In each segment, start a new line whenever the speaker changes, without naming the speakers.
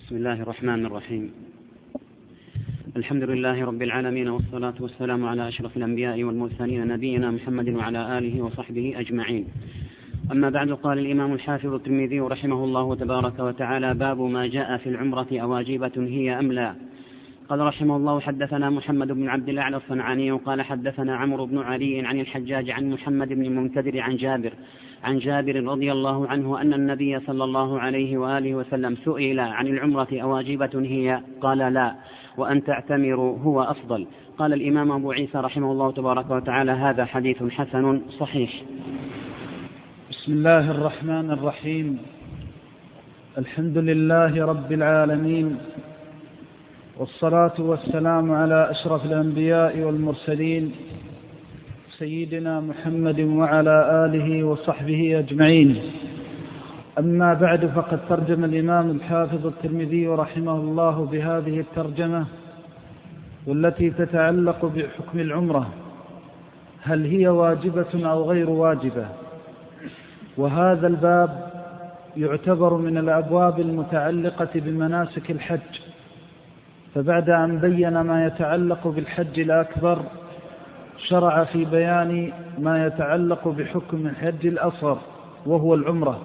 بسم الله الرحمن الرحيم. الحمد لله رب العالمين، والصلاة والسلام على أشرف الأنبياء والمرسلين نبينا محمد وعلى آله وصحبه أجمعين. أما بعد، قال الإمام الحافظ الترمذي رحمه الله تبارك وتعالى: باب ما جاء في العمرة أواجبة هي أم لا. قال رحمه الله: حدثنا محمد بن عبد الأعلى الصنعاني قال حدثنا عمرو بن علي عن الحجاج عن محمد بن المنكدر عن جابر رضي الله عنه أن النبي صلى الله عليه وآله وسلم سئل عن العمرة أواجبة هي؟ قال لا، وأن تعتمروا هو أفضل. قال الإمام أبو عيسى رحمه الله تبارك وتعالى: هذا حديث حسن صحيح.
بسم الله الرحمن الرحيم. الحمد لله رب العالمين، والصلاة والسلام على أشرف الأنبياء والمرسلين سيدنا محمد وعلى آله وصحبه أجمعين. أما بعد، فقد ترجم الإمام الحافظ الترمذي رحمه الله بهذه الترجمة، والتي تتعلق بحكم العمرة، هل هي واجبة أو غير واجبة. وهذا الباب يعتبر من الأبواب المتعلقة بمناسك الحج، فبعد أن بين ما يتعلق بالحج الأكبر شرع في بيان ما يتعلق بحكم الحج الأصغر وهو العمرة.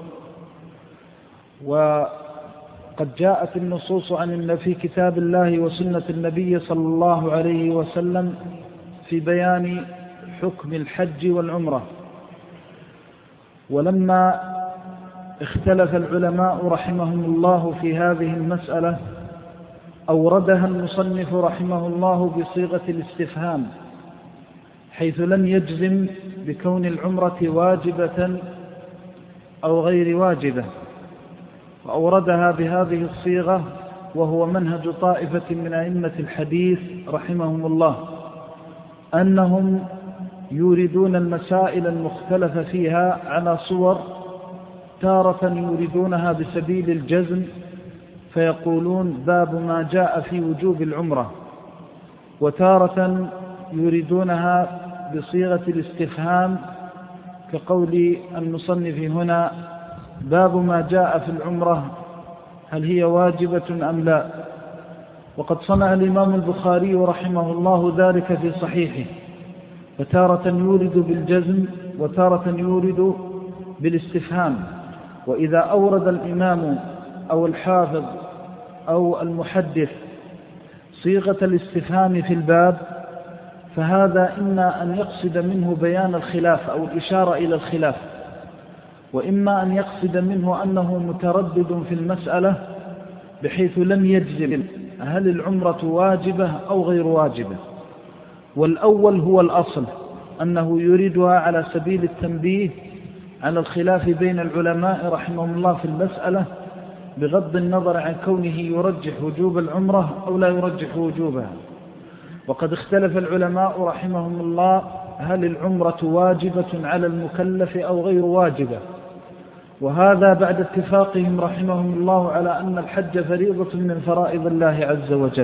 وقد جاءت النصوص في كتاب الله وسنة النبي صلى الله عليه وسلم في بيان حكم الحج والعمرة. ولما اختلف العلماء رحمهم الله في هذه المسألة، أوردها المصنف رحمه الله بصيغة الاستفهام، حيث لم يجزم بكون العمرة واجبة أو غير واجبة، وأوردها بهذه الصيغة، وهو منهج طائفة من أئمة الحديث رحمهم الله، أنهم يوردون المسائل المختلف فيها على صور، تارة يوردونها بسبيل الجزم فيقولون باب ما جاء في وجوب العمرة، وتارة يريدونها بصيغة الاستفهام كقول المصنف هنا: باب ما جاء في العمرة هل هي واجبة أم لا. وقد صنع الإمام البخاري رحمه الله ذلك في صحيحه، فتارة يورد بالجزم وتارة يورد بالاستفهام. وإذا أورد الإمام أو الحافظ أو المحدث صيغة الاستفهام في الباب، فهذا إما أن يقصد منه بيان الخلاف أو الإشارة إلى الخلاف، وإما أن يقصد منه أنه متردد في المسألة بحيث لم يجزم هل العمرة واجبة أو غير واجبة. والأول هو الأصل، أنه يريدها على سبيل التنبيه على الخلاف بين العلماء رحمهم الله في المسألة، بغض النظر عن كونه يرجح وجوب العمرة أو لا يرجح وجوبها. وقد اختلف العلماء رحمهم الله هل العمرة واجبة على المكلف أو غير واجبة، وهذا بعد اتفاقهم رحمهم الله على أن الحج فريضة من فرائض الله عز وجل.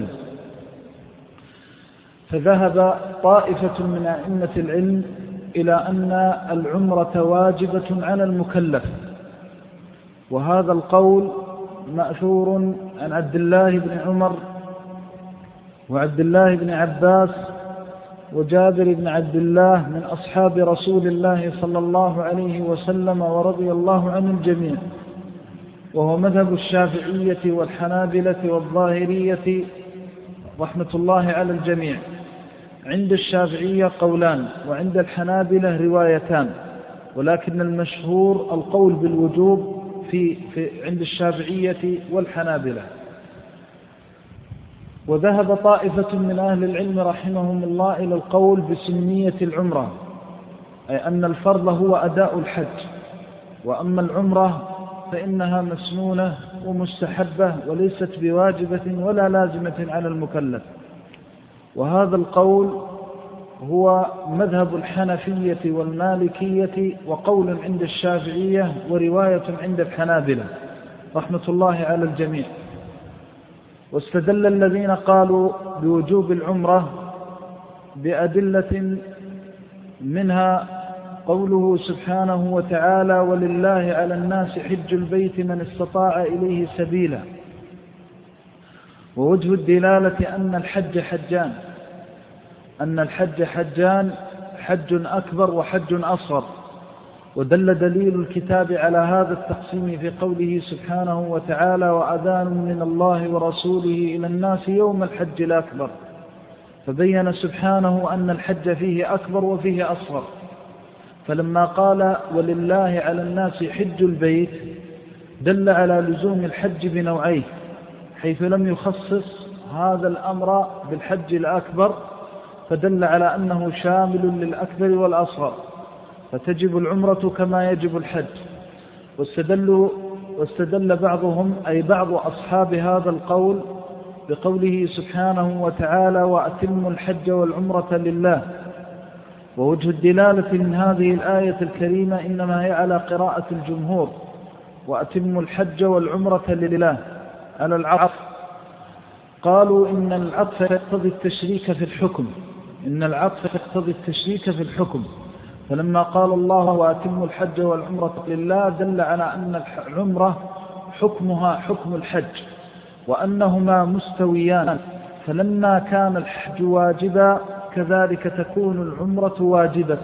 فذهب طائفة من أئمة العلم إلى أن العمرة واجبة على المكلف، وهذا القول مأثور عن عبد الله بن عمر وعبد الله بن عباس وجابر بن عبد الله من أصحاب رسول الله صلى الله عليه وسلم ورضي الله عن الجميع، وهو مذهب الشافعية والحنابلة والظاهرية رحمة الله على الجميع. عند الشافعية قولان، وعند الحنابلة روايتان، ولكن المشهور القول بالوجوب عند الشافعية والحنابلة. وذهب طائفة من أهل العلم رحمهم الله إلى القول بسنية العمرة، أي أن الفرض هو أداء الحج، وأما العمرة فإنها مسنونة ومستحبة وليست بواجبة ولا لازمة على المكلف. وهذا القول هو مذهب الحنفية والمالكية، وقول عند الشافعية، ورواية عند الحنابلة رحمة الله على الجميع. واستدل الذين قالوا بوجوب العمرة بأدلة، منها قوله سبحانه وتعالى: ولله على الناس حج البيت من استطاع إليه سبيلا. ووجه الدلالة أن الحج حجان، حج أكبر وحج أصغر. ودل دليل الكتاب على هذا التقسيم في قوله سبحانه وتعالى: وأذان من الله ورسوله إلى الناس يوم الحج الأكبر. فبين سبحانه أن الحج فيه أكبر وفيه أصغر. فلما قال: ولله على الناس حج البيت، دل على لزوم الحج بنوعيه، حيث لم يخصص هذا الأمر بالحج الأكبر، فدل على أنه شامل للأكبر والأصغر، فتجب العمرة كما يجب الحج. واستدل بعضهم أي بعض أصحاب هذا القول بقوله سبحانه وتعالى: وأتموا الحج والعمرة لله. ووجه الدلالة من هذه الآية الكريمة إنما هي على قراءة الجمهور: وأتموا الحج والعمرة لله، على العطف. قالوا إن العطف يقتضي التشريك في الحكم، فلما قال الله: وأتموا الحج والعمرة لله، دل على أن العمرة حكمها حكم الحج، وأنهما مستويان. فلما كان الحج واجبا كذلك تكون العمرة واجبة.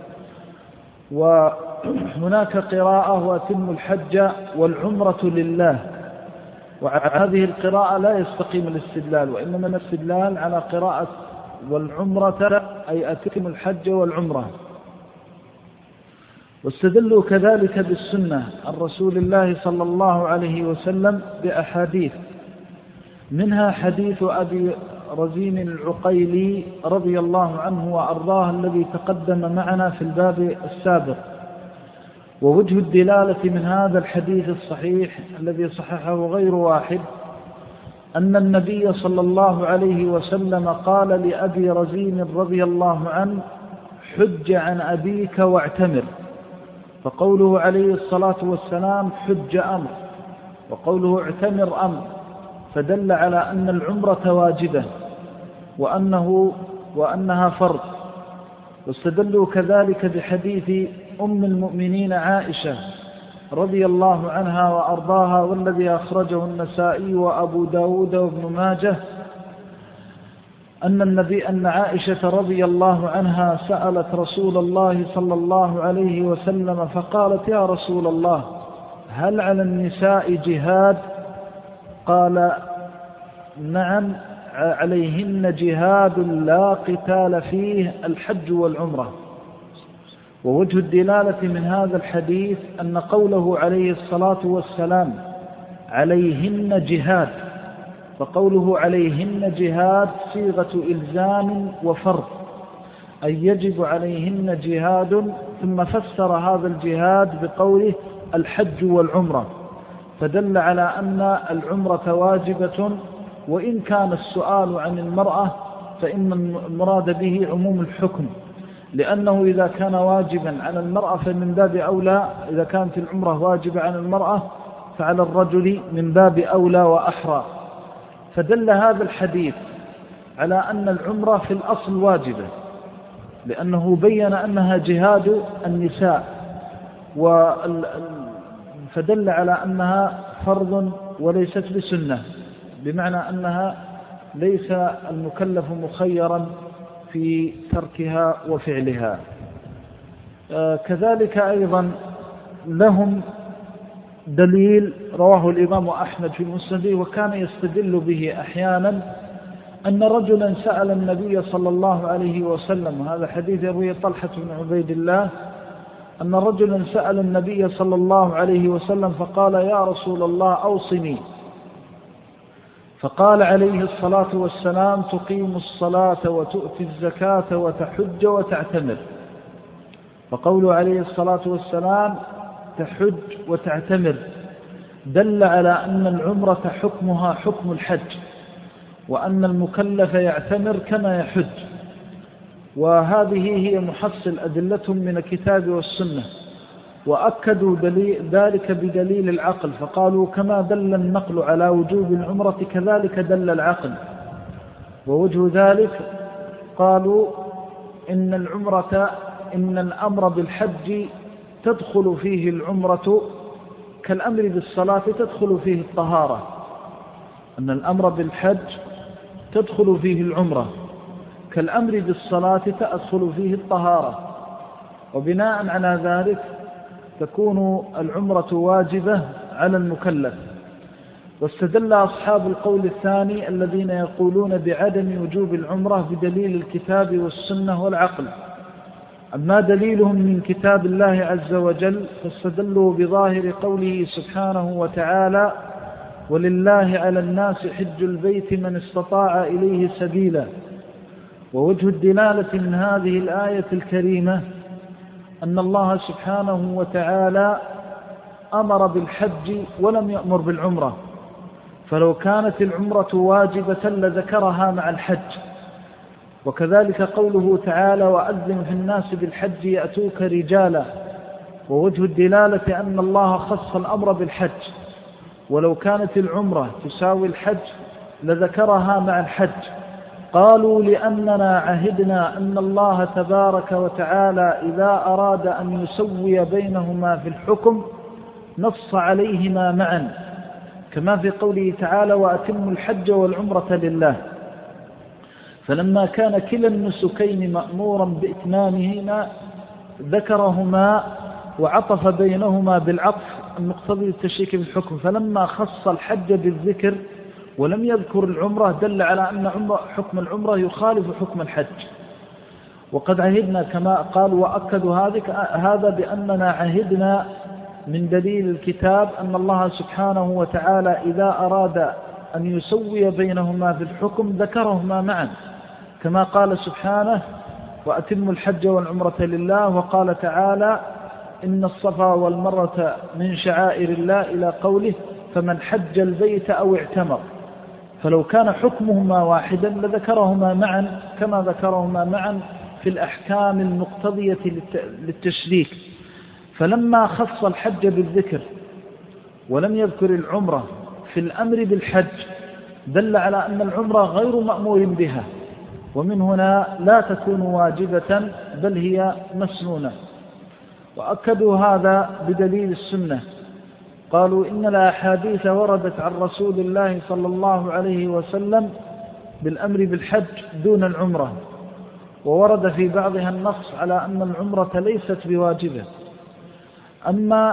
وهناك قراءة: وأتموا الحج والعمرة لله، وهذه القراءة لا يستقيم الاستدلال، وإنما الاستدلال على قراءة والعمرة أي أتم الحج والعمرة. واستدلوا كذلك بالسنة عن رسول الله صلى الله عليه وسلم بأحاديث، منها حديث أبي رزين العقيلي رضي الله عنه وأرضاه الذي تقدم معنا في الباب السابق. ووجه الدلالة من هذا الحديث الصحيح الذي صححه غير واحد أن النبي صلى الله عليه وسلم قال لأبي رزين رضي الله عنه: حج عن أبيك واعتمر. فقوله عليه الصلاة والسلام حج أمر، وقوله اعتمر أمر، فدل على أن العمرة واجبة وأنها فرض. واستدلوا كذلك بحديث أم المؤمنين عائشة رضي الله عنها وأرضاها، والذي أخرجه النسائي وأبو داود وابن ماجه، أن عائشة رضي الله عنها سألت رسول الله صلى الله عليه وسلم فقالت: يا رسول الله، هل على النساء جهاد؟ قال: نعم، عليهن جهاد لا قتال فيه، الحج والعمرة. ووجه الدلالة من هذا الحديث أن قوله عليه الصلاة والسلام عليهن جهاد، فقوله عليهن جهاد صيغة إلزام وفرض، أي يجب عليهن جهاد، ثم فسر هذا الجهاد بقوله الحج والعمرة، فدل على أن العمرة واجبة. وإن كان السؤال عن المرأة فإن المراد به عموم الحكم، لأنه إذا كان واجبا على المرأة فمن باب أولى، إذا كانت العمرة واجبة على المرأة فعلى الرجل من باب أولى وأحرى. فدل هذا الحديث على أن العمرة في الأصل واجبة، لأنه بين أنها جهاد النساء، فدل على أنها فرض وليست بسنة، بمعنى أنها ليس المكلف مخيرا في تركها وفعلها. كذلك أيضا لهم دليل رواه الإمام أحمد في مسنده، وكان يستدل به أحيانا، أن رجلا سأل النبي صلى الله عليه وسلم، وهذا حديث يرويه طلحة بن عبيد الله، أن رجلا سأل النبي صلى الله عليه وسلم فقال: يا رسول الله أوصني. فقال عليه الصلاة والسلام: تقيم الصلاة وتؤتي الزكاة وتحج وتعتمر. فقوله عليه الصلاة والسلام تحج وتعتمر دل على أن العمرة حكمها حكم الحج، وأن المكلف يعتمر كما يحج. وهذه هي محصل أدلتهم من الكتاب والسنة، وأكدوا ذلك بدليل العقل، فقالوا: كما دل النقل على وجوب العمرة كذلك دل العقل. ووجه ذلك قالوا: إن الأمر بالحج تدخل فيه العمرة كالأمر بالصلاة تدخل فيه الطهارة، أن الأمر بالحج تدخل فيه العمرة، كالأمر بالصلاة تدخل فيه الطهارة، وبناء على ذلك تكون العمرة واجبة على المكلف. واستدل أصحاب القول الثاني الذين يقولون بعدم وجوب العمرة بدليل الكتاب والسنة والعقل. أما دليلهم من كتاب الله عز وجل فاستدلوا بظاهر قوله سبحانه وتعالى: ولله على الناس حج البيت من استطاع إليه سبيلا. ووجه الدلالة من هذه الآية الكريمة أن الله سبحانه وتعالى أمر بالحج ولم يأمر بالعمرة، فلو كانت العمرة واجبة لذكرها مع الحج. وكذلك قوله تعالى: وأذن في الناس بالحج يأتوك رجالا. ووجه الدلالة أن الله خص الأمر بالحج، ولو كانت العمرة تساوي الحج لذكرها مع الحج. قالوا: لأننا عهدنا أن الله تبارك وتعالى إذا أراد أن يسوي بينهما في الحكم نص عليهما معا، كما في قوله تعالى: وأتموا الحج والعمرة لله. فلما كان كلا النسكين مأمورا بإتمامهما ذكرهما وعطف بينهما بالعطف المقتضي التشريك بالحكم، فلما خص الحج بالذكر ولم يذكر العمرة دل على أن حكم العمرة يخالف حكم الحج. وقد عهدنا كما قال، وأكدوا هذا بأننا عهدنا من دليل الكتاب أن الله سبحانه وتعالى إذا أراد أن يسوي بينهما في الحكم ذكرهما معا، كما قال سبحانه: وأتموا الحج والعمرة لله. وقال تعالى: إن الصفا والمروة من شعائر الله، إلى قوله: فمن حج البيت أو اعتمر. فلو كان حكمهما واحدا لذكرهما معا كما ذكرهما معا في الأحكام المقتضية للتشريك. فلما خص الحج بالذكر ولم يذكر العمرة في الأمر بالحج دل على أن العمرة غير مأمور بها، ومن هنا لا تكون واجبة بل هي مسنونة. وأكدوا هذا بدليل السنة، قالوا: إن الأحاديث وردت عن رسول الله صلى الله عليه وسلم بالأمر بالحج دون العمرة، وورد في بعضها النص على أن العمرة ليست بواجبة. أما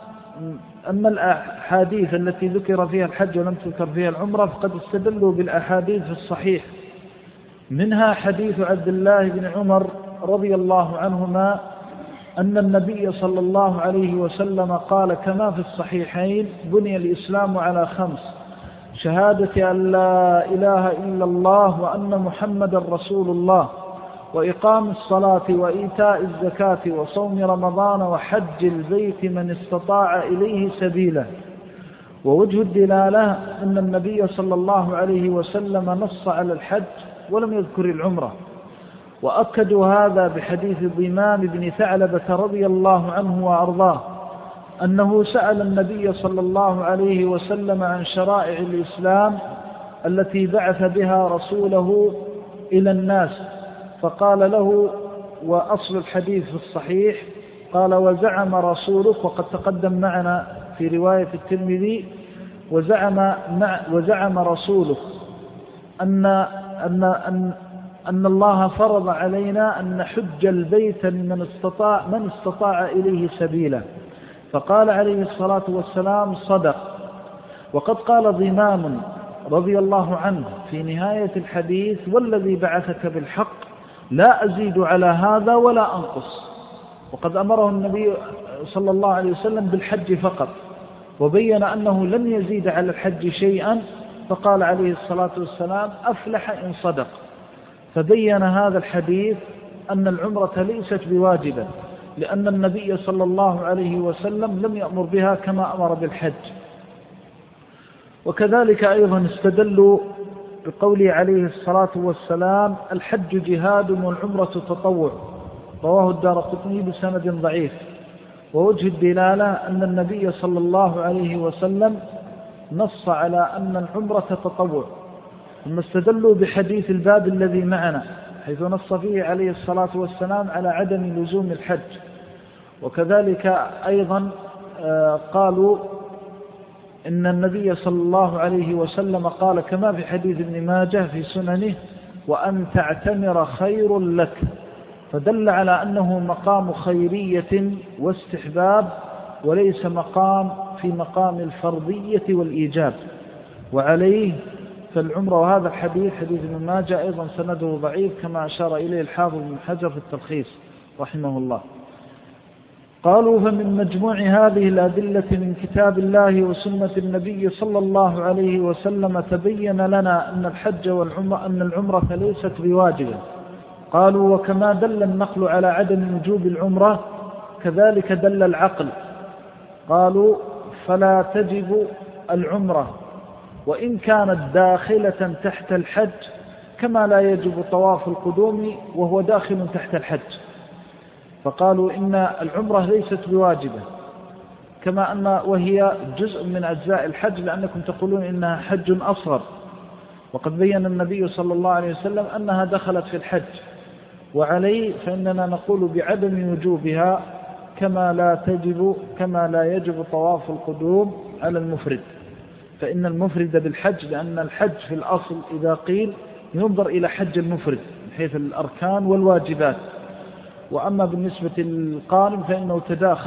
الأحاديث التي ذكر فيها الحج ولم تذكر فيها العمرة فقد استدلوا بالأحاديث في الصحيح، منها حديث عبد الله بن عمر رضي الله عنهما أن النبي صلى الله عليه وسلم قال كما في الصحيحين: بني الإسلام على 5: شهادة أن لا إله إلا الله وأن محمد رسول الله، وإقام الصلاة وإيتاء الزكاة وصوم رمضان وحج البيت من استطاع إليه سبيلا. ووجه الدلالة أن النبي صلى الله عليه وسلم نص على الحج ولم يذكر العمرة. وأكدوا هذا بحديث ضمام بن ثعلبة رضي الله عنه وأرضاه أنه سأل النبي صلى الله عليه وسلم عن شرائع الإسلام التي بعث بها رسوله إلى الناس، فقال له، وأصل الحديث في الصحيح، قال: وزعم رسولك، وقد تقدم معنا في رواية الترمذي: وزعم رسولك أن الله فرض علينا أن نحج البيت من استطاع إليه سبيلا. فقال عليه الصلاة والسلام: صدق. وقد قال ضمام رضي الله عنه في نهاية الحديث: والذي بعثك بالحق لا أزيد على هذا ولا أنقص. وقد أمره النبي صلى الله عليه وسلم بالحج فقط، وبين أنه لم يزيد على الحج شيئا، فقال عليه الصلاة والسلام: أفلح إن صدق. فبين هذا الحديث أن العمرة ليست بواجبة، لأن النبي صلى الله عليه وسلم لم يأمر بها كما أمر بالحج. وكذلك أيضا استدلوا بقوله عليه الصلاة والسلام: الحج جهاد والعمرة تطوع، رواه الدارقطني بسند ضعيف. ووجه الدلالة أن النبي صلى الله عليه وسلم نص على أن العمرة تطوع، ثم استدلوا بحديث الباب الذي معنا حيث نص فيه عليه الصلاة والسلام على عدم لزوم الحج. وكذلك أيضا قالوا إن النبي صلى الله عليه وسلم قال كما في حديث ابن ماجه في سننه: وأن تعتمر خير لك، فدل على أنه مقام خيرية واستحباب وليس في مقام الفرضية والإيجاب. وعليه فالعمرة، وهذا الحديث حديث ابن ماجه أيضا سنده ضعيف كما أشار إليه الحافظ بن حجر في التلخيص رحمه الله. قالوا: فمن مجموع هذه الأدلة من كتاب الله وسنة النبي صلى الله عليه وسلم تبين لنا أن العمرة ليست بواجبة. قالوا: وكما دل النقل على عدم وجوب العمرة كذلك دل العقل. قالوا: فلا تجب العمرة وإن كانت داخلة تحت الحج، كما لا يجب طواف القدوم وهو داخل تحت الحج. فقالوا إن العمرة ليست بواجبة، كما أن وهي جزء من أجزاء الحج، لأنكم تقولون إنها حج أصغر، وقد بين النبي صلى الله عليه وسلم أنها دخلت في الحج. وعليه فإننا نقول بعدم وجوبها كما لا يجب طواف القدوم على المفرد، فإن المفرد بالحج، لأن الحج في الأصل إذا قيل ينظر إلى حج المفرد من حيث الأركان والواجبات. وأما بالنسبة للقارن فإنه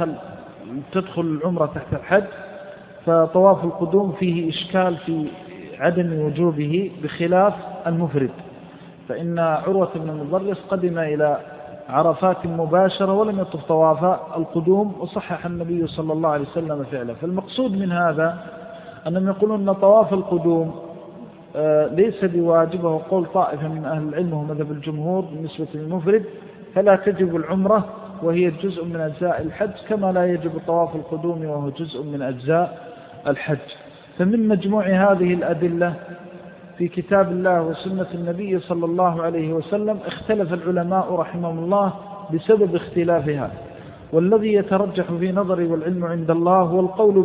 تدخل العمرة تحت الحج، فطواف القدوم فيه إشكال في عدم وجوبه بخلاف المفرد. فإن عروة بن المضرس قدم إلى عرفات مباشرة ولم يطف طواف القدوم، وصحح النبي صلى الله عليه وسلم فعله. فالمقصود من هذا أنهم يقولون أن طواف القدوم ليس بواجب، وقول طائفة من أهل العلم وهو مذهب الجمهور بالنسبة للمفرد، فلا تجب العمرة وهي جزء من أجزاء الحج، كما لا يجب طواف القدوم وهو جزء من أجزاء الحج. فمن مجموع هذه الأدلة في كتاب الله وسنة النبي صلى الله عليه وسلم اختلف العلماء رحمهم الله بسبب اختلافها، والذي يترجح في نظري والعلم عند الله هو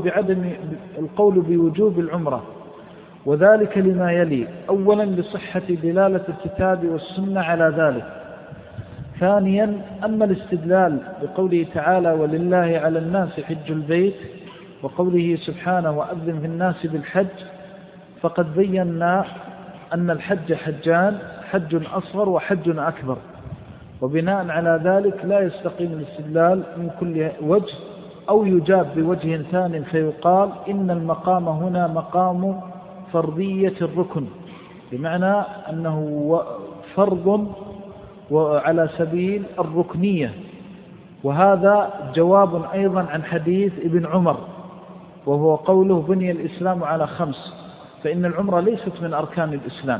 القول بوجوب العمرة، وذلك لما يلي: أولا لصحة دلالة الكتاب والسنة على ذلك. ثانيا أما الاستدلال بقوله تعالى: ولله على الناس حج البيت، وقوله سبحانه: وأذن في الناس بالحج، فقد بينا أن الحج حجان: حج أصغر وحج أكبر، وبناء على ذلك لا يستقيم الاستدلال من كل وجه، أو يجاب بوجه ثاني فيقال إن المقام هنا مقام فرضية الركن، بمعنى أنه فرض وعلى سبيل الركنية. وهذا جواب أيضا عن حديث ابن عمر، وهو قوله: بني الإسلام على 5، فإن العمرة ليست من أركان الإسلام،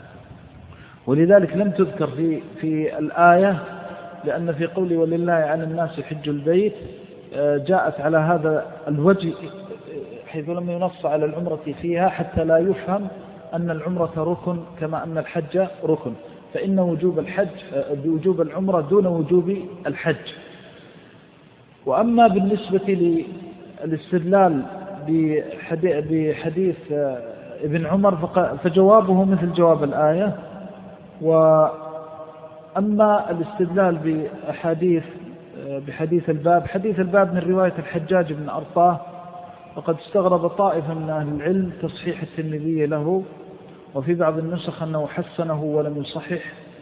ولذلك لم تذكر في الآية، لأن في قوله ولله على الناس حج البيت جاءت على هذا الوجه، حيث لم ينص على العمرة فيها حتى لا يفهم أن العمرة ركن كما أن الحج ركن، فإن وجوب العمرة دون وجوب الحج. وأما بالنسبة للاستدلال بحديث ابن عمر فجوابه مثل جواب الآية. وأما الاستدلال بحديث الباب من رواية الحجاج بن أرطاه، وقد استغرب طائفة من أهل العلم تصحيح الترمذي له، وفي بعض النسخ أنه حسنه ولم يصحح،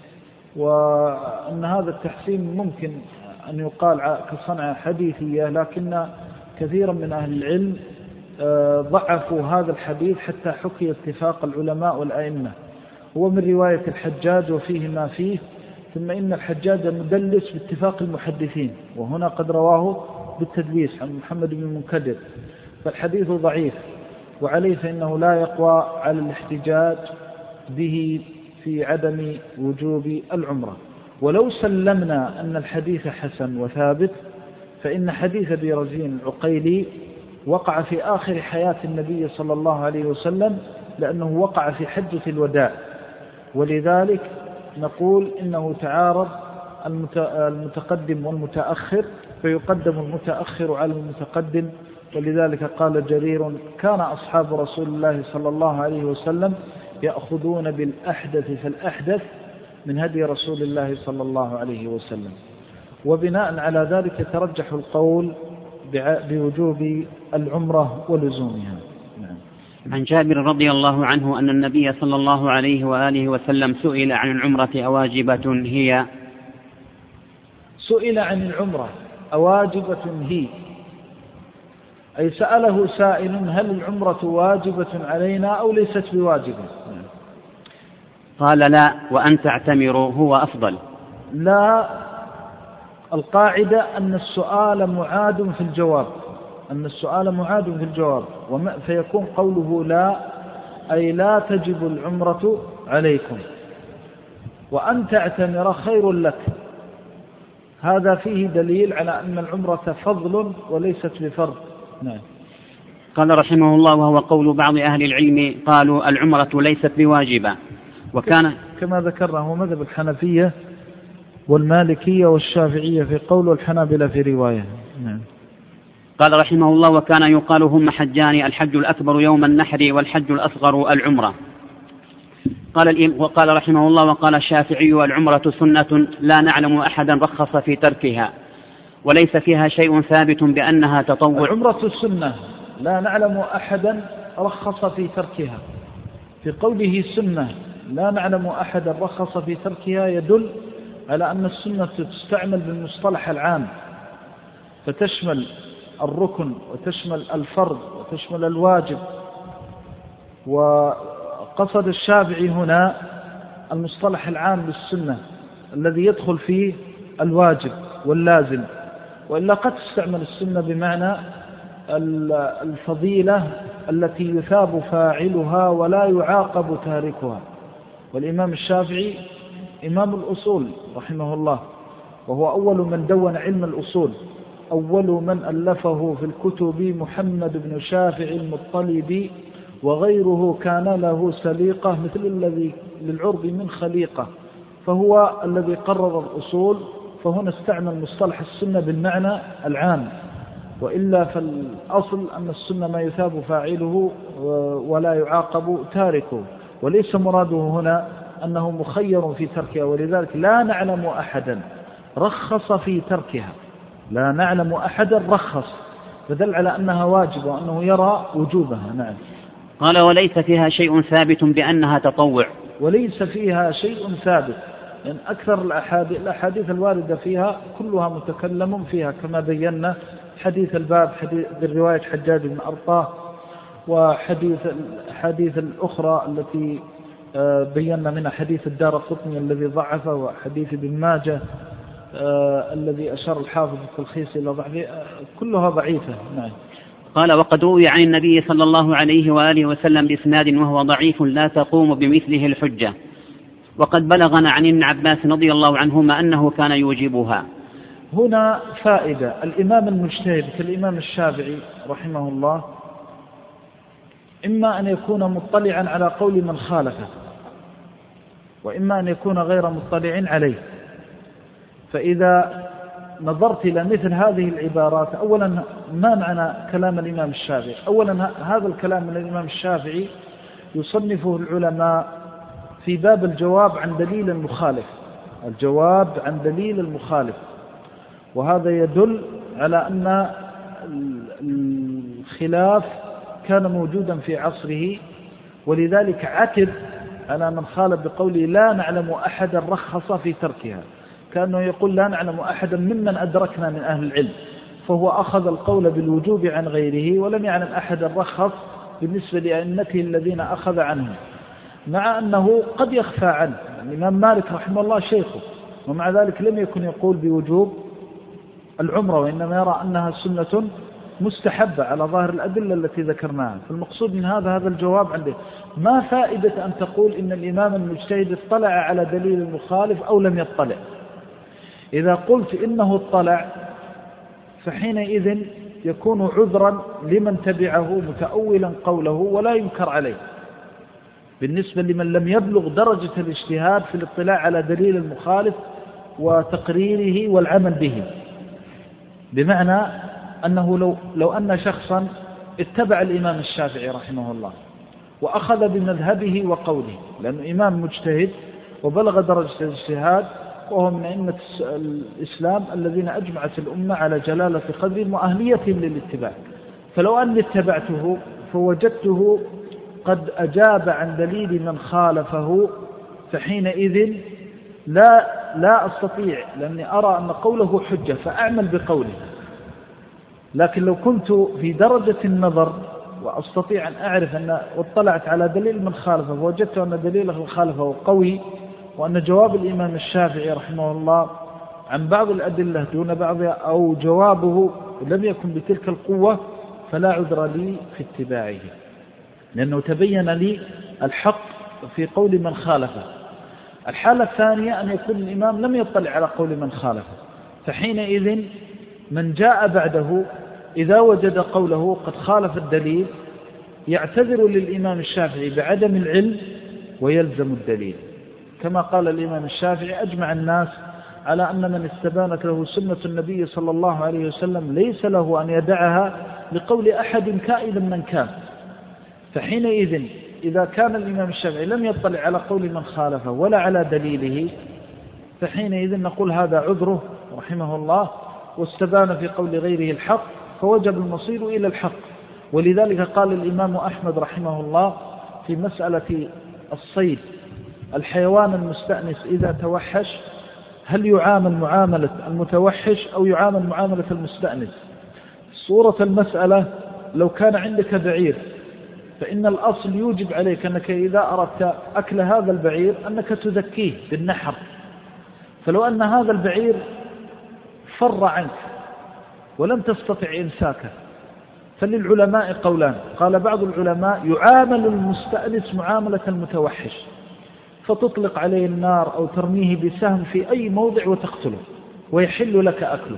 وأن هذا التحسين ممكن أن يقال كصنعة حديثية، لكن كثيرا من أهل العلم ضعفوا هذا الحديث حتى حكي اتفاق العلماء والأئمة. هو من رواية الحجاج وفيه ما فيه، ثم إن الحجاج مدلس باتفاق المحدثين، وهنا قد رواه بالتدليس عن محمد بن المنكدر، فالحديث ضعيف، وعليه فإنه لا يقوى على الاحتجاج به في عدم وجوب العمرة. ولو سلمنا أن الحديث حسن وثابت، فإن حديث أبي رزين العقيلي وقع في آخر حياة النبي صلى الله عليه وسلم، لأنه وقع في حجة الوداع، ولذلك نقول إنه تعارض المتقدم والمتأخر، فيقدم المتأخر على المتقدم. ولذلك قال جرير: كان أصحاب رسول الله صلى الله عليه وسلم يأخذون بالأحدث فالأحدث من هدي رسول الله صلى الله عليه وسلم. وبناء على ذلك يترجح القول بوجوب العمرة ولزومها. نعم.
عن جابر رضي الله عنه أن النبي صلى الله عليه وآله وسلم سئل عن العمرة أواجبة هي؟
سئل عن العمرة أواجبة هي، أي سأله سائل هل العمرة واجبة علينا أو ليست بواجبة؟
قال لا، وأن تعتمروا هو أفضل.
لا، القاعدة أن السؤال معاد في الجواب، أن السؤال معاد في الجواب، فيكون قوله لا أي لا تجب العمرة عليكم، وأن تعتمر خير لك. هذا فيه دليل على أن العمرة فضل وليست بفرض. نعم.
قال رحمه الله: وهو قول بعض أهل العلم قالوا العمرة ليست بواجبة، وكان
كما ذكرنا هو مذهب الحنفية والمالكية والشافعية في قول، والحنابلة في رواية. نعم.
قال رحمه الله: وكان يقال هما حجان، الحج الأكبر يوم النحر والحج الأصغر العمرة. وقال رحمه الله: وقال الشافعي: العمرة سنة لا نعلم أحدا رخص في تركها، وليس فيها شيء ثابت بأنها تطوع.
العمرة سنة لا نعلم أحدا رخص في تركها، في قوله سنة لا نعلم أحدا رخص في تركها يدل على أن السنة تستعمل بالمصطلح العام، فتشمل الركن وتشمل الفرض وتشمل الواجب. وقصد الشافعي هنا المصطلح العام للسنة الذي يدخل فيه الواجب واللازم، وإلا قد تستعمل السنة بمعنى الفضيلة التي يثاب فاعلها ولا يعاقب تاركها. والإمام الشافعي إمام الأصول رحمه الله، وهو أول من دون علم الأصول، أول من ألفه في الكتب محمد بن شافع المطلبي، وغيره كان له سليقة مثل الذي للعرب من خليقة، فهو الذي قرر الأصول. فهنا استعمل مصطلح السنة بالمعنى العام، وإلا فالأصل أن السنة ما يثاب فاعله ولا يعاقب تاركه، وليس مراده هنا أنه مخير في تركها. ولذلك لا نعلم أحدا رخص في تركها، لا نعلم أحدا رخص، فدل على أنها واجبة وأنه يرى وجوبها. نعم.
قال: وليس فيها شيء ثابت بأنها تطوع.
وليس فيها شيء ثابت، لأن أكثر الأحاديث الواردة فيها كلها متكلم فيها، كما بينا حديث الباب، رواية حجاج بن أرطاه، وحديث الأخرى التي بينا منها حديث الدارقطني الذي ضعفه، وحديث ابن ماجه الذي أشار الحافظ في التلخيص إلى ضعفه، كلها ضعيفة. نعم.
قال: وقد روي عن النبي صلى الله عليه وآله وسلم بإسناد وهو ضعيف لا تقوم بمثله الحجة، وقد بلغنا عن ابن عباس رضي الله عنهما أنه كان يوجبها.
هنا فائدة: الإمام المجتهد كالإمام الشافعي رحمه الله إما أن يكون مطلعا على قول من خالفه، وإما أن يكون غير مطلع عليه. فإذا نظرت إلى مثل هذه العبارات، أولا ما معنى كلام الإمام الشافعي؟ أولا هذا الكلام من الإمام الشافعي يصنفه العلماء في باب الجواب عن دليل المخالف، الجواب عن دليل المخالف، وهذا يدل على أن الخلاف كان موجودا في عصره، ولذلك عتب على من خالف بقوله لا نعلم أحدا رخص في تركها، كأنه يقول لا نعلم أحدا ممن أدركنا من أهل العلم، فهو أخذ القول بالوجوب عن غيره ولم يعلم أحدا رخص بالنسبة لأئمته الذين أخذ عنهم، مع أنه قد يخفى عنه. الإمام مالك رحمه الله شيخه، ومع ذلك لم يكن يقول بوجوب العمرة، وإنما يرى أنها سنة مستحبة على ظاهر الأدلة التي ذكرناها. فالمقصود من هذا الجواب عنده. ما فائدة أن تقول إن الإمام المجتهد اطلع على دليل المخالف أو لم يطلع؟ إذا قلت إنه اطلع فحينئذ يكون عذرا لمن تبعه متأولا قوله ولا ينكر عليه، بالنسبة لمن لم يبلغ درجة الاجتهاد في الاطلاع على دليل المخالف وتقريره والعمل به. بمعنى أنه لو أن شخصا اتبع الإمام الشافعي رحمه الله وأخذ بمذهبه وقوله، لأنه إمام مجتهد وبلغ درجة الاجتهاد، وهو من أئمة الإسلام الذين أجمعت الأمة على جلالة قدرهم وأهليتهم للاتباع، فلو أني اتبعته فوجدته قد أجاب عن دليل من خالفه فحينئذ لا أستطيع، لأني أرى أن قوله حجة فأعمل بقوله. لكن لو كنت في درجة النظر وأستطيع أن أعرف أن واطلعت على دليل من خالفه ووجدت أن دليل من خالفه قوي، وأن جواب الإمام الشافعي رحمه الله عن بعض الأدلة دون بعضها أو جوابه لم يكن بتلك القوة، فلا عذر لي في اتباعه، لأنه تبين لي الحق في قول من خالفه. الحالة الثانية أن يكون الإمام لم يطلع على قول من خالفه، فحينئذ من جاء بعده إذا وجد قوله قد خالف الدليل يعتذر للإمام الشافعي بعدم العلم ويلزم الدليل، كما قال الإمام الشافعي: أجمع الناس على أن من استبانت له سنة النبي صلى الله عليه وسلم ليس له أن يدعها لقول أحد كائنا من كان. فحينئذ إذا كان الإمام الشافعي لم يطلع على قول من خالفه ولا على دليله، فحينئذ نقول هذا عذره رحمه الله، واستبان في قول غيره الحق، فوجب المصير إلى الحق. ولذلك قال الإمام أحمد رحمه الله في مسألة الصيد: الحيوان المستأنس إذا توحش هل يعامل معاملة المتوحش أو يعامل معاملة المستأنس؟ صورة المسألة: لو كان عندك بعير فإن الأصل يوجب عليك أنك إذا أردت أكل هذا البعير أنك تذكيه بالنحر، فلو أن هذا البعير فر عنك ولم تستطع إمساكه فللعلماء قولان. قال بعض العلماء: يعامل المستأنس معاملة المتوحش، فتطلق عليه النار أو ترميه بسهم في أي موضع وتقتله ويحل لك أكله.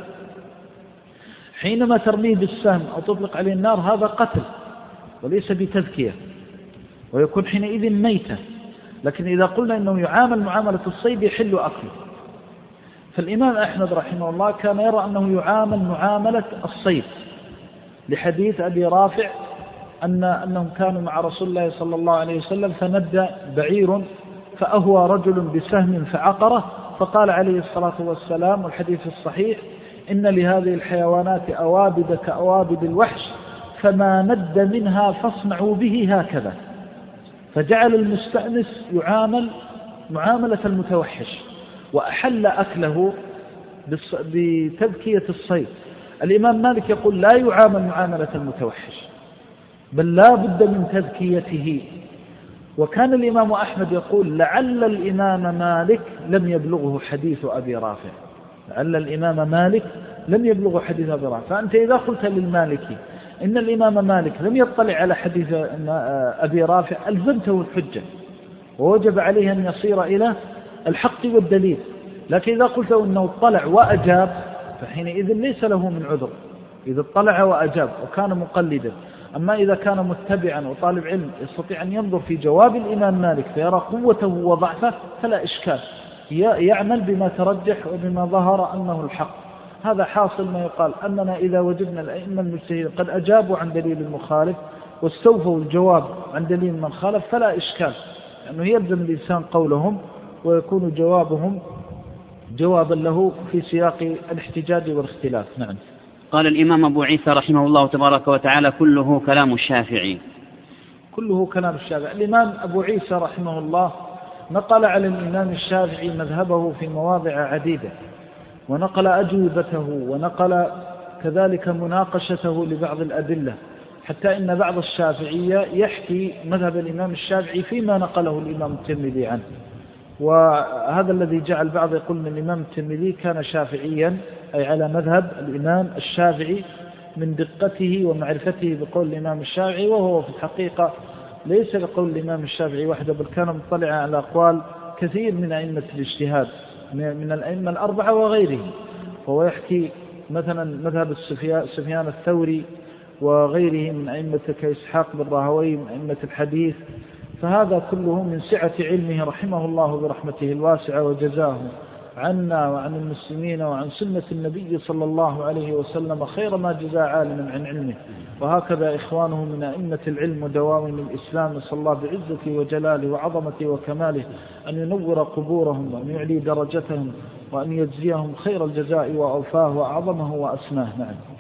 حينما ترميه بالسهم أو تطلق عليه النار هذا قتل وليس بتذكية، ويكون حينئذ ميتا. لكن إذا قلنا إنه يعامل معاملة الصيد يحل أكله، فالإمام أحمد رحمه الله كان يرى أنه يعامل معاملة الصيد، لحديث أبي رافع أنهم كانوا مع رسول الله صلى الله عليه وسلم فندى بعير فأهوى رجل بسهم فعقره، فقال عليه الصلاة والسلام والحديث الصحيح: إن لهذه الحيوانات أوابد كأوابد الوحش، فما ند منها فاصنعوا به هكذا. فجعل المستأنس يعامل معاملة المتوحش وأحل أكله بتذكية الصيد. الإمام مالك يقول لا يعامل معاملة المتوحش، بل لا بد من تذكيته. وكان الإمام أحمد يقول: لعل الإمام مالك لم يبلغه حديث أبي رافع، لعل الإمام مالك لم يبلغه حديث أبي رافع. فأنت إذا قلت للمالكي إن الإمام مالك لم يطلع على حديث أبي رافع ألزمته الحجة ووجب عليه أن يصير إلى الحق والدليل. لكن إذا قلت أنه اطلع وأجاب فحينئذ ليس له من عذر، إذا اطلع وأجاب وكان مقلدا. أما إذا كان متبعا وطالب علم يستطيع أن ينظر في جواب الإمام مالك فيرى قوته وضعفه فلا إشكال، يعمل بما ترجح وبما ظهر أنه الحق. هذا حاصل ما يقال أننا إذا وجدنا الأئمة المجتهدين قد أجابوا عن دليل المخالف واستوفوا الجواب عن دليل من خالف فلا إشكال، لأنه يلزم الإنسان قولهم ويكون جوابهم جوابا له في سياق الاحتجاج والاختلاف. نعم.
قال الإمام أبو عيسى رحمه الله تبارك وتعالى: كله كلام الشافعي.
كله كلام الشافعي. الإمام أبو عيسى رحمه الله نقل على الإمام الشافعي مذهبه في مواضع عديدة، ونقل أجوبته، ونقل كذلك مناقشته لبعض الأدلة، حتى إن بعض الشافعية يحكي مذهب الإمام الشافعي فيما نقله الإمام الترمذي عنه. وهذا الذي جعل بعض يقول أن الإمام الترمذي كان شافعيا، أي على مذهب الإمام الشافعي من دقته ومعرفته بقول الإمام الشافعي، وهو في الحقيقة ليس لقول الإمام الشافعي وحده، بل كان مطلعا على أقوال كثير من أئمة الاجتهاد من الأئمة الأربعة وغيرهم. فهو يحكي مثلا مذهب سفيان الثوري وغيره من أئمة كإسحاق بن راهويه من أئمة الحديث، فهذا كله من سعة علمه رحمه الله برحمته الواسعة، وجزاه عنا وعن المسلمين وعن سنة النبي صلى الله عليه وسلم خير ما جزى عالما عن علمه. وهكذا إخوانه من أئمة العلم ودوام الإسلام، صلى الله بعزته وجلاله وعظمته وكماله أن ينور قبورهم وأن يعلي درجتهم وأن يجزيهم خير الجزاء وأوفاه وأعظمه وأسماه. نعم.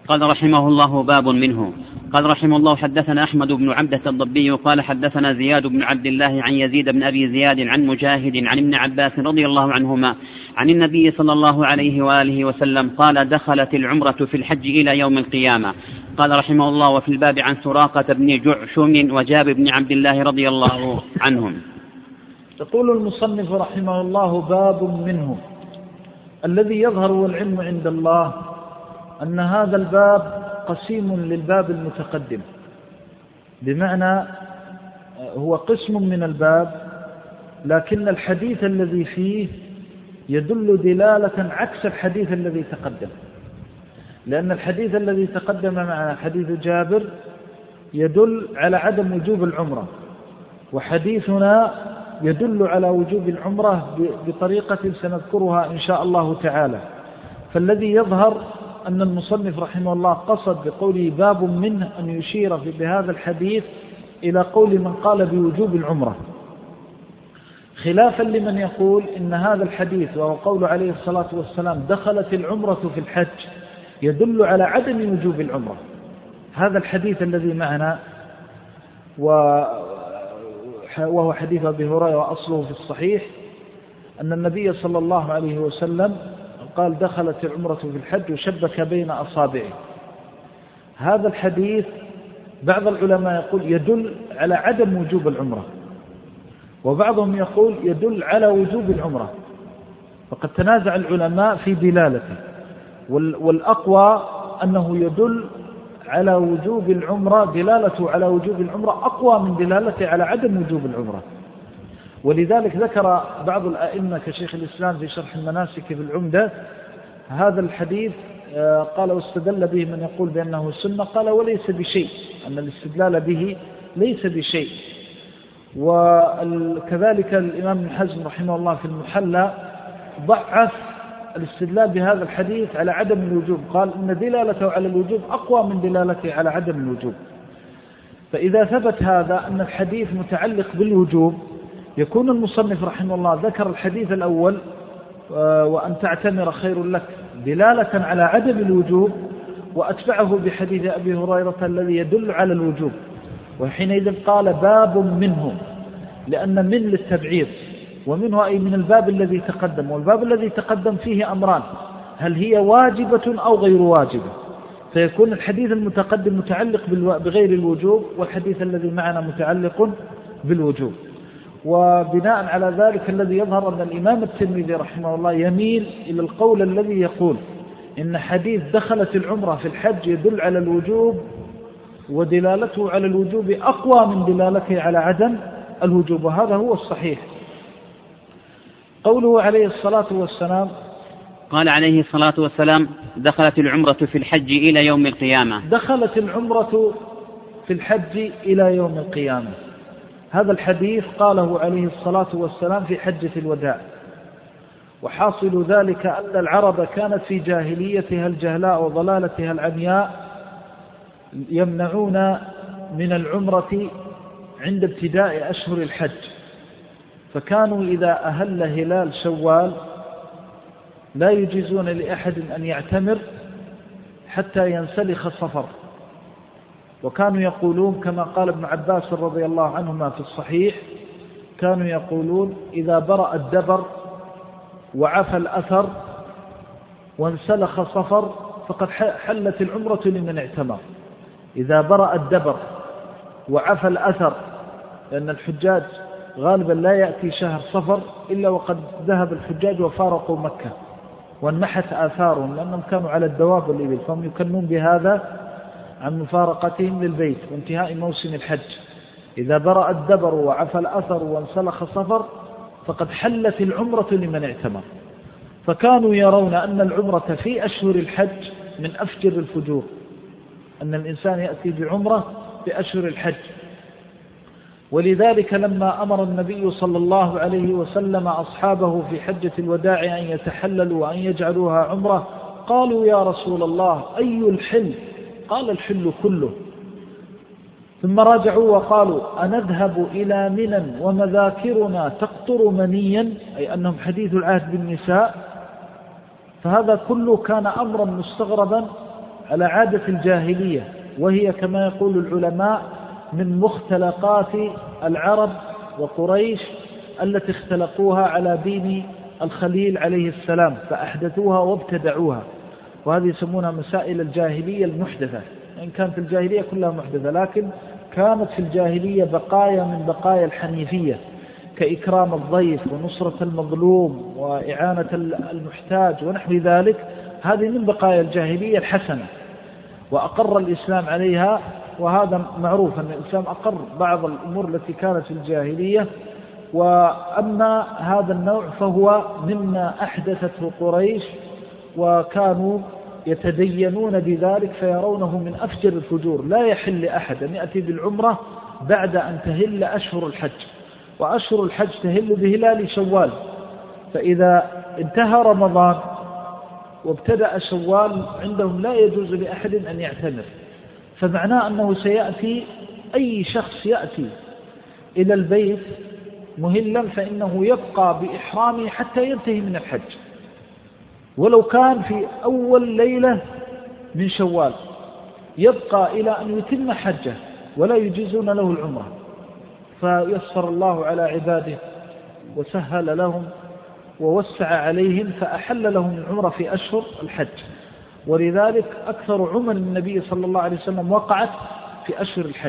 قال رحمه الله باب منه. قال رحمه الله حدثنا أحمد بن عبدة الضبي قال حدثنا زياد بن عبد الله عن يزيد بن أبي زياد عن مجاهد عن ابن عباس رضي الله عنهما عن النبي صلى الله عليه وآله وسلم قال دخلت العمرة في الحج إلى يوم القيامة. قال رحمه الله وفي الباب عن سراقة بن جعشم وجابر بن عبد الله رضي الله عنهم.
يقول المصنف رحمه الله باب منه. الذي يظهر والعلم عند الله أن هذا الباب قسيم للباب المتقدم، بمعنى هو قسم من الباب، لكن الحديث الذي فيه يدل دلالة عكس الحديث الذي تقدم، لأن الحديث الذي تقدم مع حديث جابر يدل على عدم وجوب العمرة، وحديثنا يدل على وجوب العمرة بطريقة سنذكرها إن شاء الله تعالى. فالذي يظهر أن المصنف رحمه الله قصد بقوله باب منه أن يشير بهذا الحديث إلى قول من قال بوجوب العمرة، خلافا لمن يقول إن هذا الحديث وهو قول عليه الصلاة والسلام دخلت العمرة في الحج يدل على عدم وجوب العمرة. هذا الحديث الذي معنا وهو حديث أبي هريرة وأصله في الصحيح أن النبي صلى الله عليه وسلم قال دخلت العمرة في الحج وشبك بين أصابعه. هذا الحديث بعض العلماء يقول يدل على عدم وجوب العمرة، وبعضهم يقول يدل على وجوب العمرة، فقد تنازع العلماء في دلالته، والأقوى أنه يدل على وجوب العمرة، دلالته على وجوب العمرة أقوى من دلالته على عدم وجوب العمرة. ولذلك ذكر بعض الأئمة كشيخ الإسلام في شرح المناسك في العمدة هذا الحديث، قال واستدل به من يقول بأنه سنة، قال وليس بشيء، أن الاستدلال به ليس بشيء. وكذلك الإمام ابن حزم رحمه الله في المحلى ضعف الاستدلال بهذا الحديث على عدم الوجوب، قال إن دلالته على الوجوب أقوى من دلالته على عدم الوجوب. فإذا ثبت هذا أن الحديث متعلق بالوجوب يكون المصنف رحمه الله ذكر الحديث الأول وأن تعتمر خير لك دلالة على عدم الوجوب، وأتبعه بحديث أبي هريرة الذي يدل على الوجوب، وحينئذ قال باب منه، لأن من للتبعيض، ومنه أي من الباب الذي تقدم، والباب الذي تقدم فيه أمران، هل هي واجبة أو غير واجبة، فيكون الحديث المتقدم متعلق بغير الوجوب، والحديث الذي معنا متعلق بالوجوب. وبناء على ذلك الذي يظهر أن الإمام الترمذي رحمه الله يميل إلى القول الذي يقول إن حديث دخلت العمرة في الحج يدل على الوجوب، ودلالته على الوجوب أقوى من دلالته على عدم الوجوب، وهذا هو الصحيح. قوله عليه الصلاة والسلام،
قال عليه الصلاة والسلام دخلت العمرة في الحج إلى يوم القيامة.
دخلت العمرة في الحج إلى يوم القيامة، هذا الحديث قاله عليه الصلاة والسلام في حجة الوداع. وحاصل ذلك أن العرب كانت في جاهليتها الجهلاء وضلالتها العمياء يمنعون من العمرة عند ابتداء أشهر الحج، فكانوا إذا أهل هلال شوال لا يجيزون لأحد أن يعتمر حتى ينسلخ صفر، وكانوا يقولون كما قال ابن عباس رضي الله عنهما في الصحيح، كانوا يقولون إذا برأ الدبر وعفى الأثر وانسلخ صفر فقد حلت العمرة لمن اعتمر. إذا برأ الدبر وعفى الأثر، لأن الحجاج غالبا لا يأتي شهر صفر إلا وقد ذهب الحجاج وفارقوا مكة وانمحت آثارهم، لأنهم كانوا على الدواب والإبل، فهم يكنون بهذا عن مفارقتهم للبيت وانتهاء موسم الحج. إذا برأ الدبر وعفى الأثر وانسلخ صفر فقد حلت العمرة لمن اعتمر. فكانوا يرون أن العمرة في أشهر الحج من أفجر الفجور، أن الإنسان يأتي بعمرة في أشهر الحج. ولذلك لما أمر النبي صلى الله عليه وسلم أصحابه في حجة الوداع أن يتحللوا وأن يجعلوها عمرة، قالوا يا رسول الله أي الحل؟ قال الحل كله. ثم راجعوا وقالوا أنذهب إلى منى ومذاكرنا تقطر منيا، أي أنهم حديث العهد بالنساء. فهذا كله كان أمرا مستغربا على عادة الجاهلية، وهي كما يقول العلماء من مختلقات العرب وقريش التي اختلقوها على دين الخليل عليه السلام فأحدثوها وابتدعوها، وهذه يسمونها مسائل الجاهلية المحدثة، إن كانت الجاهلية كلها محدثة، لكن كانت في الجاهلية بقايا من بقايا الحنيفية كإكرام الضيف ونصرة المظلوم وإعانة المحتاج ونحو ذلك. هذه من بقايا الجاهلية الحسنة، وأقر الإسلام عليها، وهذا معروف أن الإسلام أقر بعض الأمور التي كانت في الجاهلية. وأما هذا النوع فهو مما أحدثته قريش، وكانوا يتدينون بذلك فيرونه من أفجر الفجور. لا يحل لأحد أن يأتي بالعمرة بعد أن تهل أشهر الحج، وأشهر الحج تهل بهلال شوال، فإذا انتهى رمضان وابتدأ شوال عندهم لا يجوز لأحد أن يعتمر، فمعناه أنه سيأتي أي شخص يأتي إلى البيت مهلا فإنه يبقى بإحرامه حتى ينتهي من الحج، ولو كان في أول ليلة من شوال يبقى إلى أن يتم حجه ولا يجيزون له العمرة. فيسر الله على عباده وسهل لهم ووسع عليهم فأحل لهم العمرة في أشهر الحج، ولذلك أكثر عمر النبي صلى الله عليه وسلم وقعت في أشهر الحج،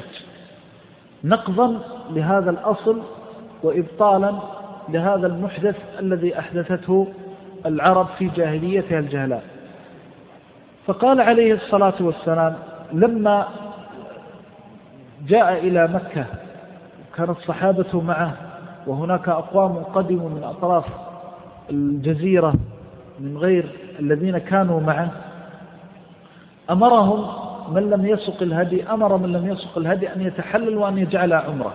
نقضا لهذا الأصل وإبطالا لهذا المحدث الذي أحدثته العرب في جاهليتها الجهلاء. فقال عليه الصلاة والسلام لما جاء إلى مكة كان الصحابة معه، وهناك أقوام قدموا من أطراف الجزيرة من غير الذين كانوا معه، أمرهم من لم يسق الهدي أن يتحلل وأن يجعل عمره.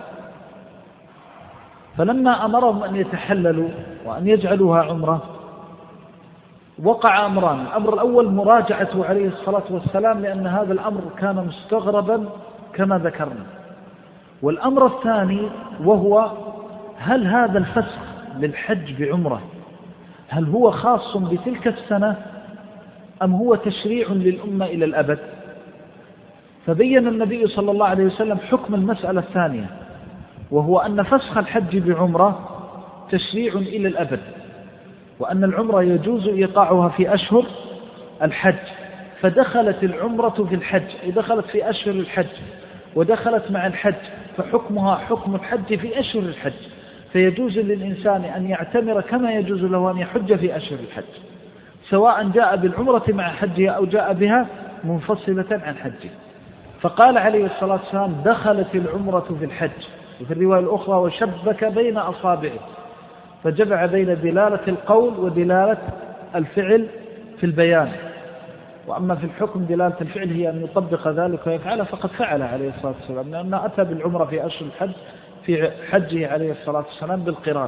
فلما أمرهم أن يتحللوا وأن يجعلوها عمره وقع أمران. الأمر الأول مراجعته عليه الصلاة والسلام، لأن هذا الأمر كان مستغربا كما ذكرنا. والأمر الثاني وهو هل هذا الفسخ للحج بعمره هل هو خاص بتلك السنة أم هو تشريع للأمة إلى الأبد؟ فبين النبي صلى الله عليه وسلم حكم المسألة الثانية، وهو أن فسخ الحج بعمره تشريع إلى الأبد، وأن العمرة يجوز إيقاعها في أشهر الحج، فدخلت العمرة في الحج، أي دخلت في أشهر الحج ودخلت مع الحج، فحكمها حكم الحج في أشهر الحج، فيجوز للإنسان أن يعتمر كما يجوز له أن يحج في أشهر الحج، سواء جاء بالعمرة مع حجه أو جاء بها منفصلة عن حجه. فقال عليه الصلاة والسلام دخلت العمرة في الحج، وفي الرواية الأخرى وشبك بين أصابعه، فجمع بين دلالة القول ودلالة الفعل في البيان. وأما في الحكم دلالة الفعل هي أن يطبق ذلك ويفعله، فقد فعل عليه الصلاة والسلام، لأنه أتى بالعمرة في أشهر الحج في حجه عليه الصلاة والسلام بالقران.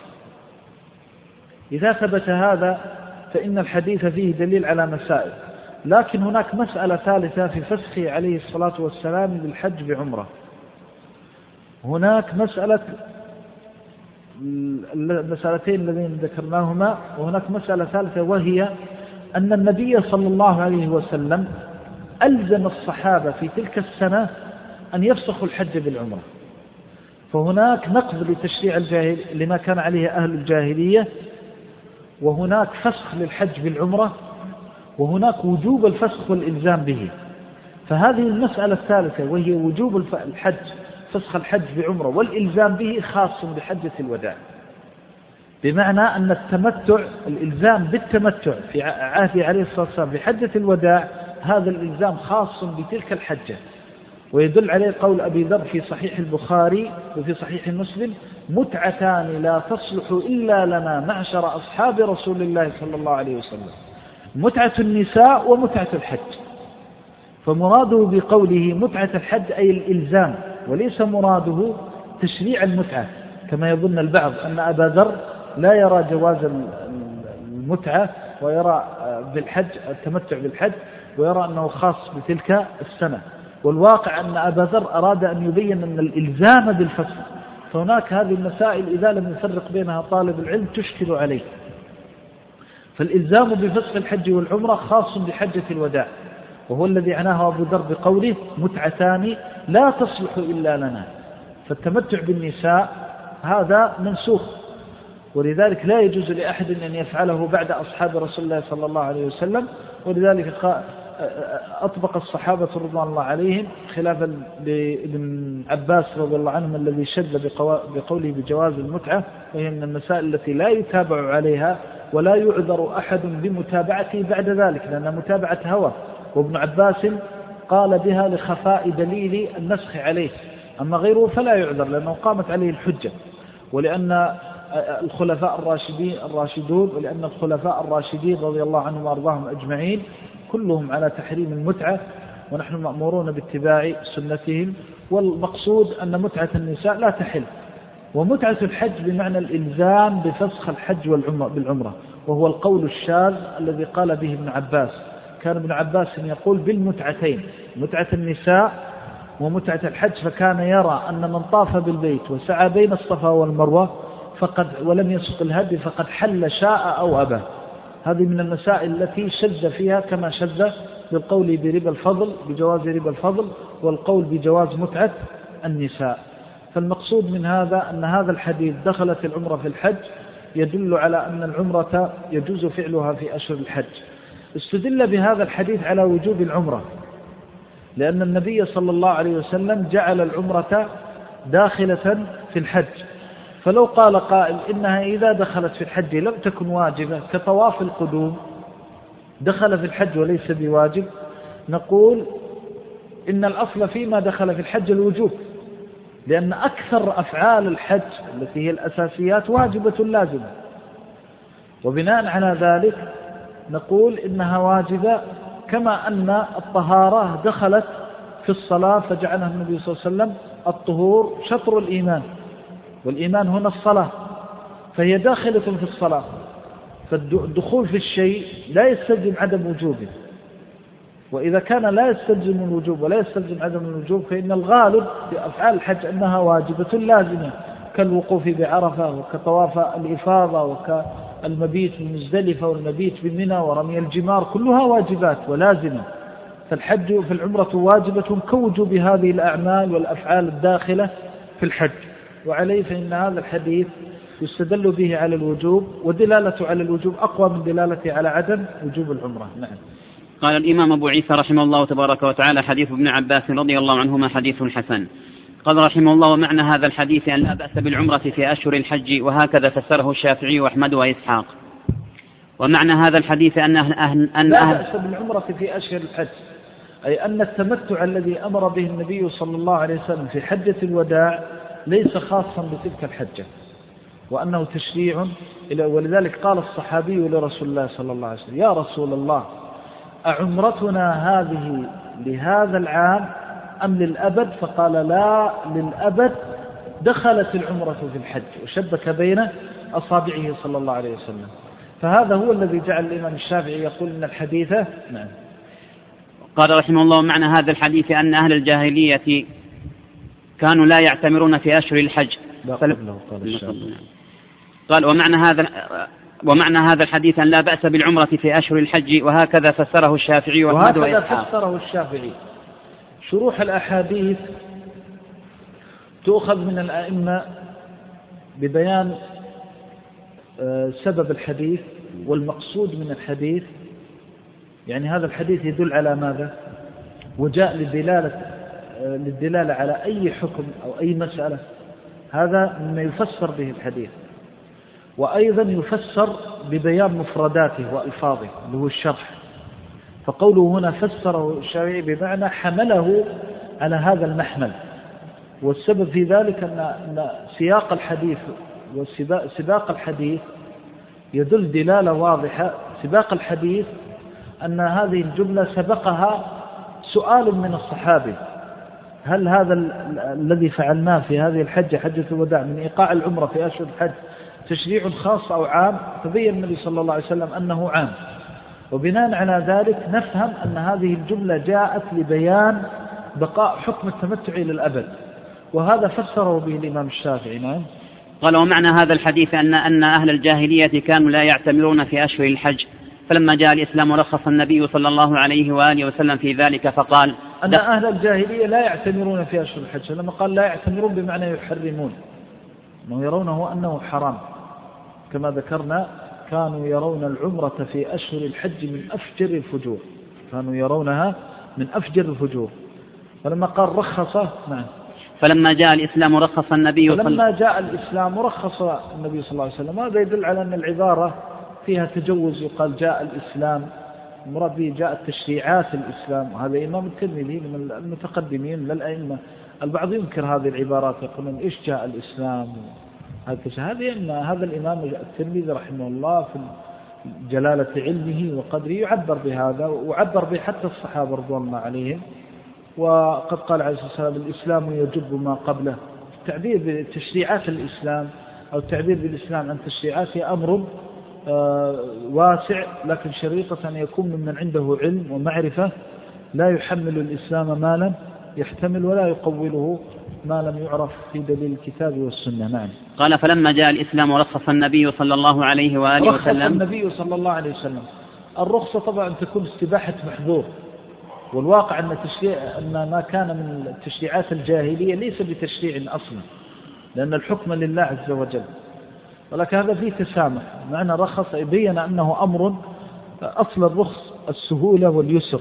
إذا ثبت هذا فإن الحديث فيه دليل على مسائل، لكن هناك مسألة ثالثة في فسخه عليه الصلاة والسلام للحج بعمرة. هناك المسألتين اللذين ذكرناهما، وهناك مسألة ثالثة وهي أن النبي صلى الله عليه وسلم ألزم الصحابة في تلك السنة أن يفسخوا الحج بالعمرة، فهناك نقض لتشريع لما كان عليه أهل الجاهلية، وهناك فسخ للحج بالعمرة، وهناك وجوب الفسخ والإلزام به. فهذه المسألة الثالثة وهي وجوب الحج، فسخ الحج بعمرة والإلزام به، خاص بحجة الوداع، بمعنى أن التمتع، الإلزام بالتمتع في عهد عليه الصلاة والسلام بحجة الوداع، هذا الإلزام خاص بتلك الحجة. ويدل عليه قول أبي ذر في صحيح البخاري وفي صحيح مسلم: متعتان لا تصلح إلا لنا معشر أصحاب رسول الله صلى الله عليه وسلم، متعة النساء ومتعة الحج. فمراده بقوله متعة الحج أي الإلزام، وليس مراده تشريع المتعة كما يظن البعض، أن أبا ذر لا يرى جواز المتعة ويرى بالحج التمتع بالحج ويرى أنه خاص بتلك السنة. والواقع أن أبا ذر أراد أن يبين أن الإلزام بالفسخ، فهناك هذه المسائل إذا لم يفرق بينها طالب العلم تشكل عليه. فالإلزام بفسخ الحج والعمرة خاص بحجة الوداع، وهو الذي عناه أبو ذر بقوله متعتان لا تصلح إلا لنا. فالتمتع بالنساء هذا منسوخ، ولذلك لا يجوز لأحد أن يفعله بعد أصحاب رسول الله صلى الله عليه وسلم. ولذلك أطبق الصحابة رضوان الله عليهم خلافا لابن عباس رضي الله عنهم الذي شد بقوله بجواز المتعة، وهي من المسائل التي لا يتابع عليها ولا يعذر أحد بمتابعته بعد ذلك، لأنها متابعة هوى. وابن عباس قال بها لخفاء دليل النسخ عليه، أما غيره فلا يعذر لأنه قامت عليه الحجة، ولأن الخلفاء الراشدون ولأن الخلفاء الراشدين رضي الله عنهم وأرضاهم أجمعين كلهم على تحريم المتعة، ونحن مأمورون باتباع سنتهم. والمقصود أن متعة النساء لا تحل. ومتعة الحج بمعنى الإلزام بفسخ الحج بالعمرة، وهو القول الشاذ الذي قال به ابن عباس. كان ابن عباس يقول بالمتعتين، متعة النساء ومتعة الحج، فكان يرى أن من طاف بالبيت وسعى بين الصفا والمروة ولم يسق الهدي فقد حل شاء أو أبى. هذه من المسائل التي شذ فيها، كما شذ بالقول بربا الفضل بجواز ربا الفضل، والقول بجواز متعة النساء. فالمقصود من هذا أن هذا الحديث دخلت العمرة في الحج يدل على أن العمرة يجوز فعلها في أشهر الحج. استدل بهذا الحديث على وجوب العمرة، لأن النبي صلى الله عليه وسلم جعل العمرة داخلة في الحج. فلو قال قائل إنها إذا دخلت في الحج لم تكن واجبة كطواف القدوم دخل في الحج وليس بواجب، نقول إن الأصل فيما دخل في الحج الوجوب، لأن أكثر أفعال الحج التي هي الأساسيات واجبة لازمة. وبناء على ذلك نقول إنها واجبة، كما أن الطهارة دخلت في الصلاة فجعلها النبي صلى الله عليه وسلم الطهور شطر الإيمان، والإيمان هنا الصلاة، فهي داخلة في الصلاة. فالدخول في الشيء لا يستلزم عدم وجوبه، وإذا كان لا يستلزم الوجوب ولا يستلزم عدم الوجوب فإن الغالب في أفعال الحج أنها واجبة لازمة، كالوقوف بعرفة وكطواف الإفاضة وكالمبيت بمزدلفة والمبيت بمنى ورمي الجمار، كلها واجبات ولازمة. فالحج في العمرة واجبة كوجوب هذه الأعمال والأفعال الداخلة في الحج. وعليه فإن هذا الحديث يستدل به على الوجوب، ودلالته على الوجوب أقوى من دلالته على عدم وجوب العمرة. نعم.
قال الإمام أبو عيسى رحمه الله تبارك وتعالى: حديث ابن عباس رضي الله عنهما حديث حسن. قال رحمه الله: ومعنى هذا الحديث أن لا بأس بالعمرة في أشهر الحج، وهكذا فسره الشافعي وأحمد وإسحاق. ومعنى هذا الحديث أن
لا بأس بالعمرة في أشهر الحج، أي أن التمتع الذي أمر به النبي صلى الله عليه وسلم في حجة الوداع ليس خاصا بتلك الحجة، وأنه تشريع. ولذلك قال الصحابي لرسول الله صلى الله عليه وسلم: يا رسول الله، أعمرتنا هذه لهذا العام أم للأبد؟ فقال: لا، للأبد. دخلت العمرة في الحج، وشبك بين أصابعه صلى الله عليه وسلم. فهذا هو الذي جعل الإمام الشافعي يقول إن الحديث. نعم.
قال رحمه الله: معنى هذا الحديث أن أهل الجاهلية كانوا لا يعتمرون في أشهر الحج. قال: ومعنى هذا الحديث أن لا بأس بالعمرة في أشهر الحج، وهكذا فسره الشافعي وأحمد وإسحاق.
وهكذا فسره الشافعي. شروح الأحاديث تؤخذ من الأئمة ببيان سبب الحديث والمقصود من الحديث. يعني هذا الحديث يدل على ماذا؟ وجاء للدلالة على أي حكم أو أي مسألة، هذا مما يفسر به الحديث. وأيضا يفسر ببيان مفرداته وألفاظه اللي هو الشرح. فقوله هنا فسره الشافعي بمعنى حمله على هذا المحمل. والسبب في ذلك أن سياق الحديث وسباق الحديث يدل دلالة واضحة. سباق الحديث أن هذه الجملة سبقها سؤال من الصحابي: هل هذا الذي فعلناه في هذه الحجة، حجة الوداع، من إيقاع العمرة في أشهر الحج، تشريع خاص أو عام؟ فبين النبي صلى الله عليه وسلم أنه عام. وبناء على ذلك نفهم أن هذه الجملة جاءت لبيان بقاء حكم التمتع إلى الأبد، وهذا فسره به الإمام الشافعي. نعم.
قال: ومعنى هذا الحديث أن أهل الجاهلية كانوا لا يعتمرون في أشهر الحج، فلما جاء الإسلام رخص النبي صلى الله عليه وآله وسلم في ذلك فقال
أن أهل الجاهلية لا يعتمرون في أشهر الحج. لما قال لا يعتمرون بمعنى يحرمون، أنه يرونه أنه حرام. كما ذكرنا كانوا يرون العمرة في أشهر الحج من أفجر الفجور، كانوا يرونها من أفجر الفجور. فلما قال رخصه نعم.
فلما جاء الإسلام رخص النبي صلى
الله عليه وسلم. هذا يدل على أن العبارة فيها تجوز. يقال جاء الإسلام، المراد به جاءت تشريعات الإسلام. وهذا إمام الترمذي من المتقدمين للأئمة. البعض ينكر هذه العبارات، يقولون إيش جاء الإسلام. هذا الإمام الترمذي رحمه الله في جلالة علمه وقدره يعبر بهذا، وعبر به حتى الصحابة رضوان الله عليهم. وقد قال عليه الصلاة والسلام الإسلام يجب ما قبله. التعبير بتشريعات الإسلام أو التعبير بالإسلام عن تشريعاته أمر واسع، لكن شريطة أن يكون ممن عنده علم ومعرفة لا يحمل الإسلام ما لم يحتمل ولا يقوله ما لم يعرف في دليل الكتاب والسنة. نعم.
قال فلما جاء الإسلام رخص النبي صلى الله عليه وآله وسلم.
رخص النبي صلى الله عليه وسلم. الرخصة طبعا تكون استباحة محظور، والواقع أن ما كان من تشريعات الجاهلية ليس بتشريع أصلا، لأن الحكم لله عز وجل. ولكن هذا فيه تسامح. معنى رخص يبين أنه أمر أصل الرخص السهولة واليسر،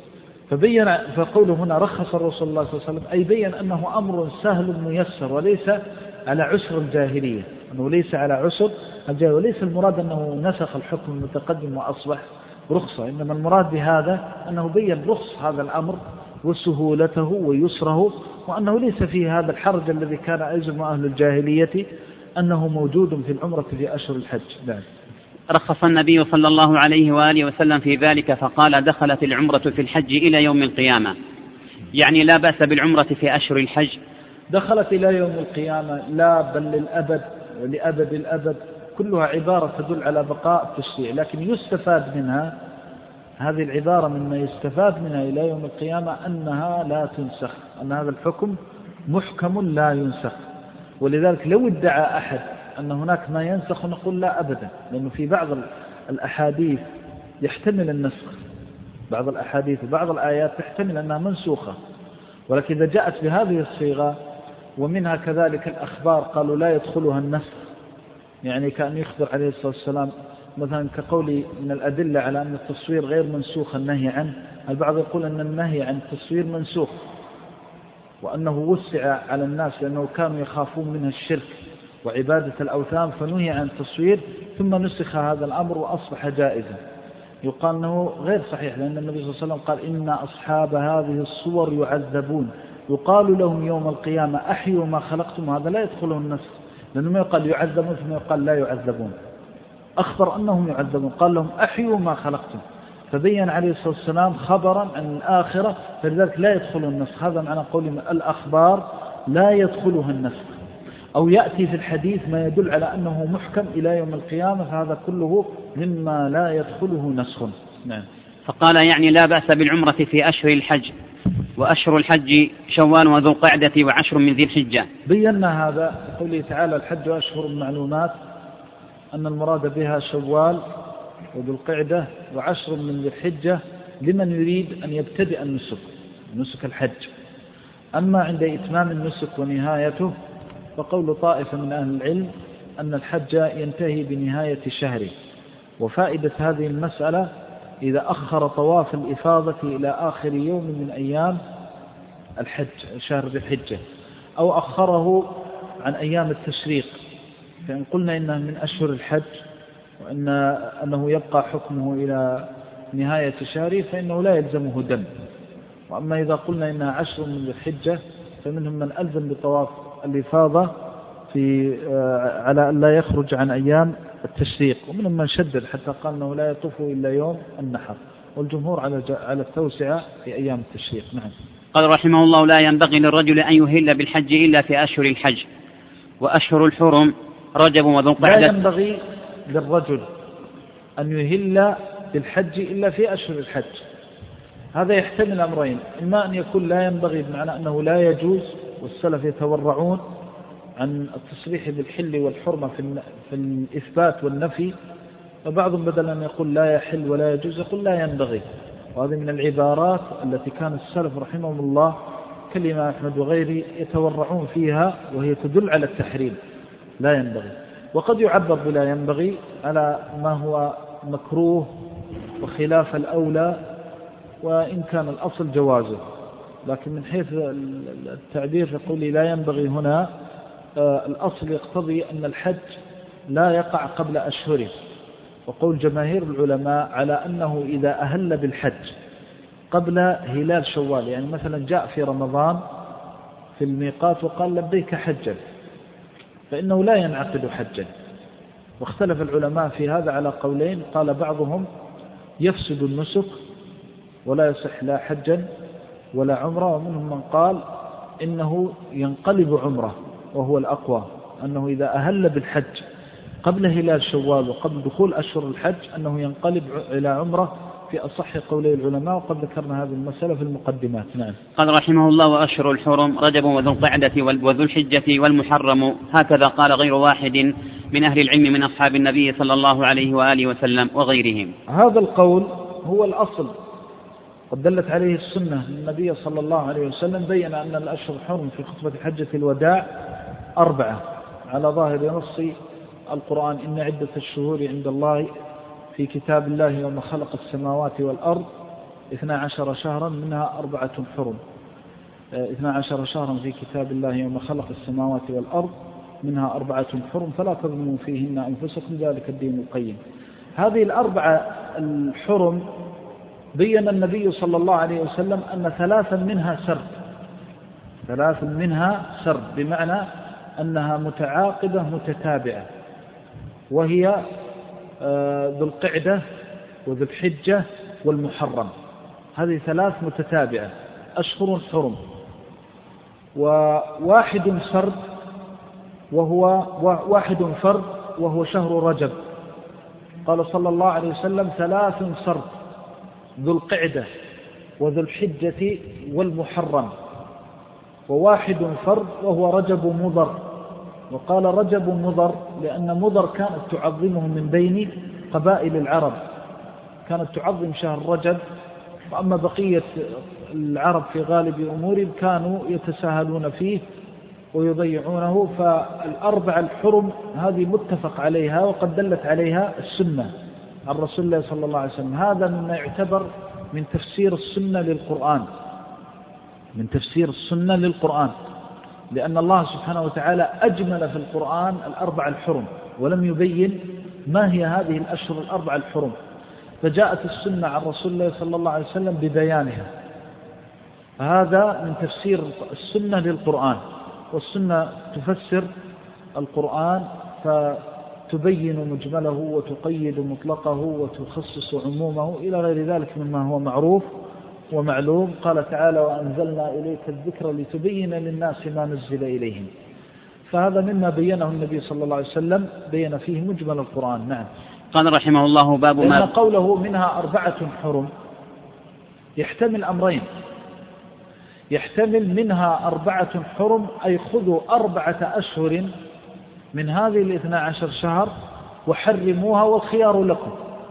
فقوله هنا رخص الرسول الله صلى الله عليه وسلم أي بين أنه أمر سهل ميسر وليس على عسر الجاهلية، أنه ليس على عسر الجاهلية. وليس المراد أنه نسخ الحكم المتقدم وأصبح رخصة، إنما المراد بهذا أنه بين رخص هذا الأمر وسهولته ويسره، وأنه ليس فيه هذا الحرج الذي كان يزعم أهل الجاهلية أنه موجود في العمرة في أشهر الحج. نعم.
رخص النبي صلى الله عليه وآله وسلم في ذلك فقال دخلت العمرة في الحج إلى يوم القيامة، يعني لا بأس بالعمرة في أشهر الحج.
دخلت إلى يوم القيامة لا بل للأبد ولأبد الأبد، كلها عبارة تدل على بقاء التشريع، لكن يستفاد منها هذه العبارة مما يستفاد منها إلى يوم القيامة أنها لا تنسخ، أن هذا الحكم محكم لا ينسخ. ولذلك لو ادعى أحد أن هناك ما ينسخ نقول لا أبدا، لأنه في بعض الأحاديث يحتمل النسخ، بعض الأحاديث وبعض الآيات تحتمل أنها منسوخة، ولكن إذا جاءت بهذه الصيغة ومنها كذلك الأخبار قالوا لا يدخلها النسخ، يعني كأن يخبر عليه الصلاة والسلام مثلا كقولي من الأدلة على أن التصوير غير منسوخ النهي عنه. البعض يقول أن النهي عن التصوير منسوخ وأنه وسع على الناس لأنه كانوا يخافون منها الشرك وعبادة الأوثان فنهي عن التصوير ثم نسخ هذا الأمر وأصبح جائزا. يقال أنه غير صحيح، لأن النبي صلى الله عليه وسلم قال إن أصحاب هذه الصور يعذبون يقال لهم يوم القيامة أحيوا ما خلقتم. هذا لا يدخله النسخ، لأنه ما يقال يعذبون ثم يقال لا يعذبون، أخبر أنهم يعذبون قال لهم أحيوا ما خلقتم، فبين عليه الصلاة والسلام خبرا عن الآخرة، فلذلك لا يدخل النسخ. هذا معنى قول الأخبار لا يدخلها النسخ، أو يأتي في الحديث ما يدل على أنه محكم إلى يوم القيامة، فهذا كله مما لا يدخله نسخ. نعم.
فقال يعني لا بأس بالعمرة في أشهر الحج، وأشهر الحج شوال وذو القعدة وعشر من ذي الحجة.
بينا هذا قوله تعالى الحج أشهر معلومات، أن المراد بها شوال وذو القعدة وعشر من ذي الحجة لمن يريد أن يبتدئ النسك، نسك الحج. أما عند إتمام النسك ونهايته فقول طائفة من أهل العلم أن الحج ينتهي بنهاية شهره. وفائدة هذه المسألة إذا أخر طواف الإفاضة إلى آخر يوم من أيام الحج شهر ذي الحجة، أو أخره عن أيام التشريق، فإن قلنا إنه من أشهر الحج وأنه يبقى حكمه إلى نهاية شهره فإنه لا يلزمه دم. وأما إذا قلنا إنها عشر من ذي الحجة فمنهم من ألزم بطواف الإفاضة على أن لا يخرج عن أيام التشريق، ومنهم من شدد حتى قال أنه لا يطوف إلا يوم النحر، والجمهور على التوسعة في أيام التشريق. نعم.
قال رحمه الله لا ينبغي للرجل أن يهل بالحج إلا في أشهر الحج، وأشهر الحرم رجب وذو القعدة.
لا ينبغي للرجل أن يهل بالحج إلا في أشهر الحج. هذا يحتمل أمرين، إما أن يكون لا ينبغي بمعنى أنه لا يجوز، والسلف يتورعون عن التصريح بالحل والحرمة في الإثبات والنفي، وبعضهم بدل أن يقول لا يحل ولا يجوز يقول لا ينبغي. وهذه من العبارات التي كان السلف رحمهم الله كالإمام أحمد وغيره يتورعون فيها، وهي تدل على التحريم، لا ينبغي. وقد يعبر بلا ينبغي على ما هو مكروه وخلاف الأولى، وإن كان الأصل جوازه، لكن من حيث التعبير يقول لي لا ينبغي هنا، الأصل يقتضي أن الحج لا يقع قبل أشهره. وقول جماهير العلماء على أنه إذا أهل بالحج قبل هلال شوال، يعني مثلا جاء في رمضان في الميقات وقال لبيك حجا، فإنه لا ينعقد حجا. واختلف العلماء في هذا على قولين، قال بعضهم يفسد النسك ولا يصح لا حجا ولا عمره، ومنهم من قال إنه ينقلب عمره، وهو الأقوى أنه إذا أهل بالحج قبل هلال شوال وقبل دخول أشهر الحج أنه ينقلب إلى عمره في أصح قولي العلماء، وقد ذكرنا هذه المسألة في المقدمات. نعم.
قال رحمه الله: وأشهر الحرم رجب وذو القعدة وذو الحجة والمحرم، هكذا قال غير واحد من أهل العلم من أصحاب النبي صلى الله عليه وآله وسلم وغيرهم.
هذا القول هو الأصل، قد دلت عليه السنة. النبي صلى الله عليه وسلم بين أن الأشهر الحرم في خطبة حجة الوداع 4 على ظاهر نص القرآن: إن عدة الشهور عند الله في كتاب الله يوم خلق السماوات والأرض 12 شهرا منها 4 حرم. 12 شهرا في كتاب الله يوم خلق السماوات والأرض منها 4 حرم فلا تظلموا فيهن أنفسكم ذلك الدين القيم. هذه 4 الحرم بين النبي صلى الله عليه وسلم أن 3 منها سرد، 3 منها سرد، بمعنى أنها متعاقبة متتابعة، وهي ذو القعدة وذو الحجة والمحرم. هذه 3 متتابعة أشهر حرم، وواحد سرد وهو واحد فرد وهو شهر رجب. قال صلى الله عليه وسلم: 3 سرد: ذو القعدة وذو الحجة والمحرم. وواحد فرد وهو رجب مضر. وقال رجب مضر لأن مضر كانت تعظمه من بين قبائل العرب، كانت تعظم شهر رجب، وأما بقية العرب في غالب أمورهم كانوا يتساهلون فيه ويضيعونه. فال4 الحرم هذه متفق عليها، وقد دلت عليها السنة عن رسول الله صلى الله عليه وسلم. هذا مما يعتبر من تفسير السنة للقرآن، من تفسير السنة للقرآن، لأن الله سبحانه وتعالى أجمل في القرآن 4 الحرم ولم يبين ما هي هذه الأشهر 4 الحرم، فجاءت السنة عن رسول الله صلى الله عليه وسلم ببيانها. هذا من تفسير السنة للقرآن، والسنة تفسر القرآن فتبين مجمله وتقيد مطلقه وتخصص عمومه إلى غير ذلك مما هو معروف ومعلوم. قال تعالى: وأنزلنا إليك الذكر لتبين للناس ما نزل إليهم. فهذا مما بينه النبي صلى الله عليه وسلم، بين فيه مجمل القرآن. نعم.
قال رحمه الله: باب ما
لأن قوله منها 4 حرم يحتمل أمرين: يحتمل منها 4 حرم أي خذوا 4 أشهر من هذه 12 شهر وحرموها والخيار لكم،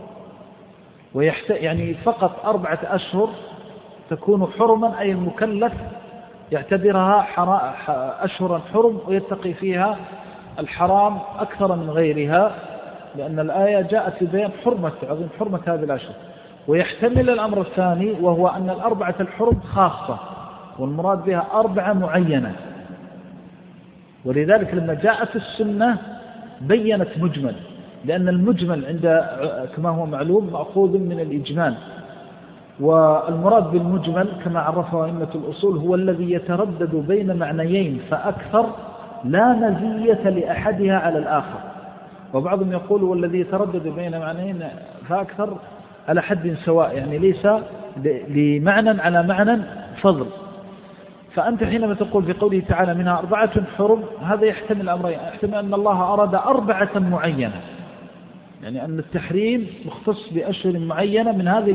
يعني فقط 4 أشهر تكون حرما، أي المكلف يعتبرها أشهرا حرم ويتقي فيها الحرام أكثر من غيرها، لأن الآية جاءت لبيان عظيم حرمة هذه الأشهر. ويحتمل الأمر الثاني، وهو أن 4 الحرم خاصة، والمراد بها 4 معينة، ولذلك لما جاءت السنة بيّنت مجمل، لأن المجمل عند كما هو معلوم مأخوذ من الإجمال، والمراد بالمجمل كما عرفه أئمة الأصول هو الذي يتردد بين معنيين فأكثر لا مزية لأحدها على الآخر. وبعضهم يقول والذي يتردد بين معنيين فأكثر على حد سواء، يعني ليس لمعنى على معنى فضل. فأنت حينما تقول في قوله تعالى منها 4 حرم، هذا يحتمل أمرين: يحتمل أن الله أراد 4 معينة، يعني أن التحريم مختص بأشهر معينة من هذه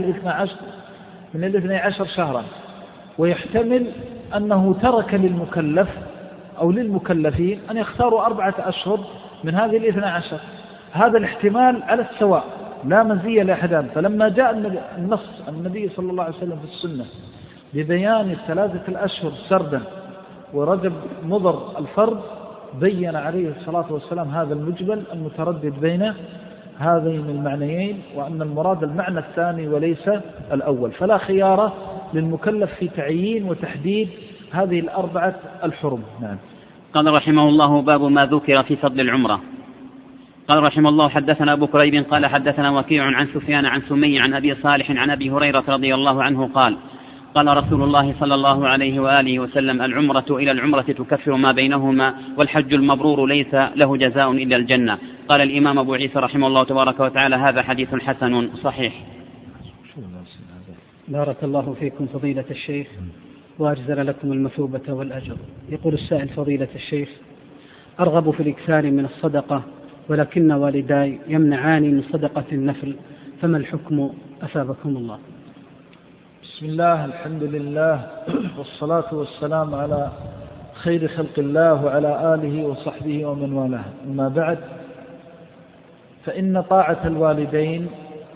12 شهرا، ويحتمل أنه ترك للمكلف أو للمكلفين أن يختاروا 4 أشهر من هذه 12. هذا الاحتمال على السواء، لا مزية لأحد. فلما جاء النص النبي صلى الله عليه وسلم في السنة ببيان 3 الأشهر سردا ورجب مضر الفرد، بين عليه الصلاة والسلام هذا المجمل المتردد بين هذين المعنيين، وأن المراد المعنى الثاني وليس الأول. فلا خيار للمكلف في تعيين وتحديد هذه 4 الحرم. نعم.
قال رحمه الله: باب ما ذكر في فضل العمرة. قال رحمه الله: حدثنا أبو كريب قال حدثنا وكيع عن سفيان عن سمي عن أبي صالح عن أبي هريرة رضي الله عنه قال: قال رسول الله صلى الله عليه وآله وسلم: العمرة إلى العمرة تكفر ما بينهما، والحج المبرور ليس له جزاء إلا الجنة. قال الإمام أبو عيسى رحمه الله تبارك وتعالى: هذا حديث حسن صحيح.
بارك الله فيكم فضيلة الشيخ وأجزل لكم المثوبة والأجر. يقول السائل: فضيلة الشيخ، أرغب في الإكثار من الصدقة، ولكن والداي يمنعاني من صدقة النفل، فما الحكم أثابكم الله؟
بسم الله، الحمد لله، والصلاة والسلام على خير خلق الله وعلى آله وصحبه ومن والاه. أما بعد، فإن طاعة الوالدين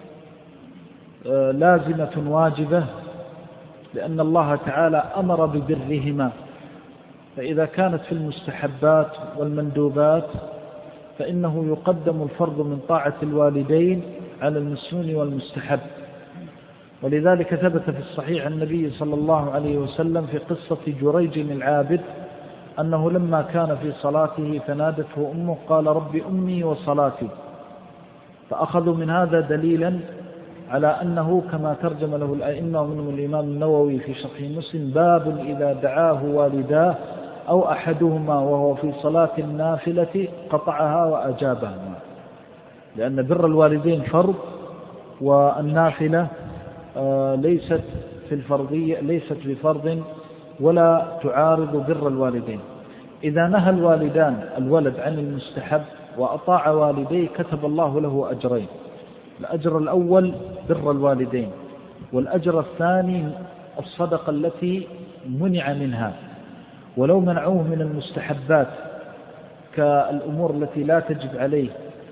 لازمة واجبة، لأن الله تعالى أمر ببرهما. فإذا كانت في المستحبات والمندوبات فإنه يقدم الفرض من طاعة الوالدين على المسنون والمستحب. ولذلك ثبت في الصحيح عن النبي صلى الله عليه وسلم في قصة جريج العابد أنه لما كان في صلاته فنادته أمه قال: رب أمي وصلاتي. فأخذوا من هذا دليلا على أنه كما ترجم له الأئمة ومنهم الإمام النووي في شرح مسلم: باب إذا دعاه والداه أو أحدهما وهو في صلاة النافلة قطعها وأجابها. لأن بر الوالدين فرض، والنافلة ليست في الفرضية، ليست بفرض ولا تعارض بر الوالدين. إذا نهى الوالدان الولد عن المستحب وأطاع والديه كتب الله له أجرين: الأجر الأول بر الوالدين، والأجر الثاني الصدقة التي منع منها. ولو منعوه من المستحبات كالأمور التي لا تجب عليه،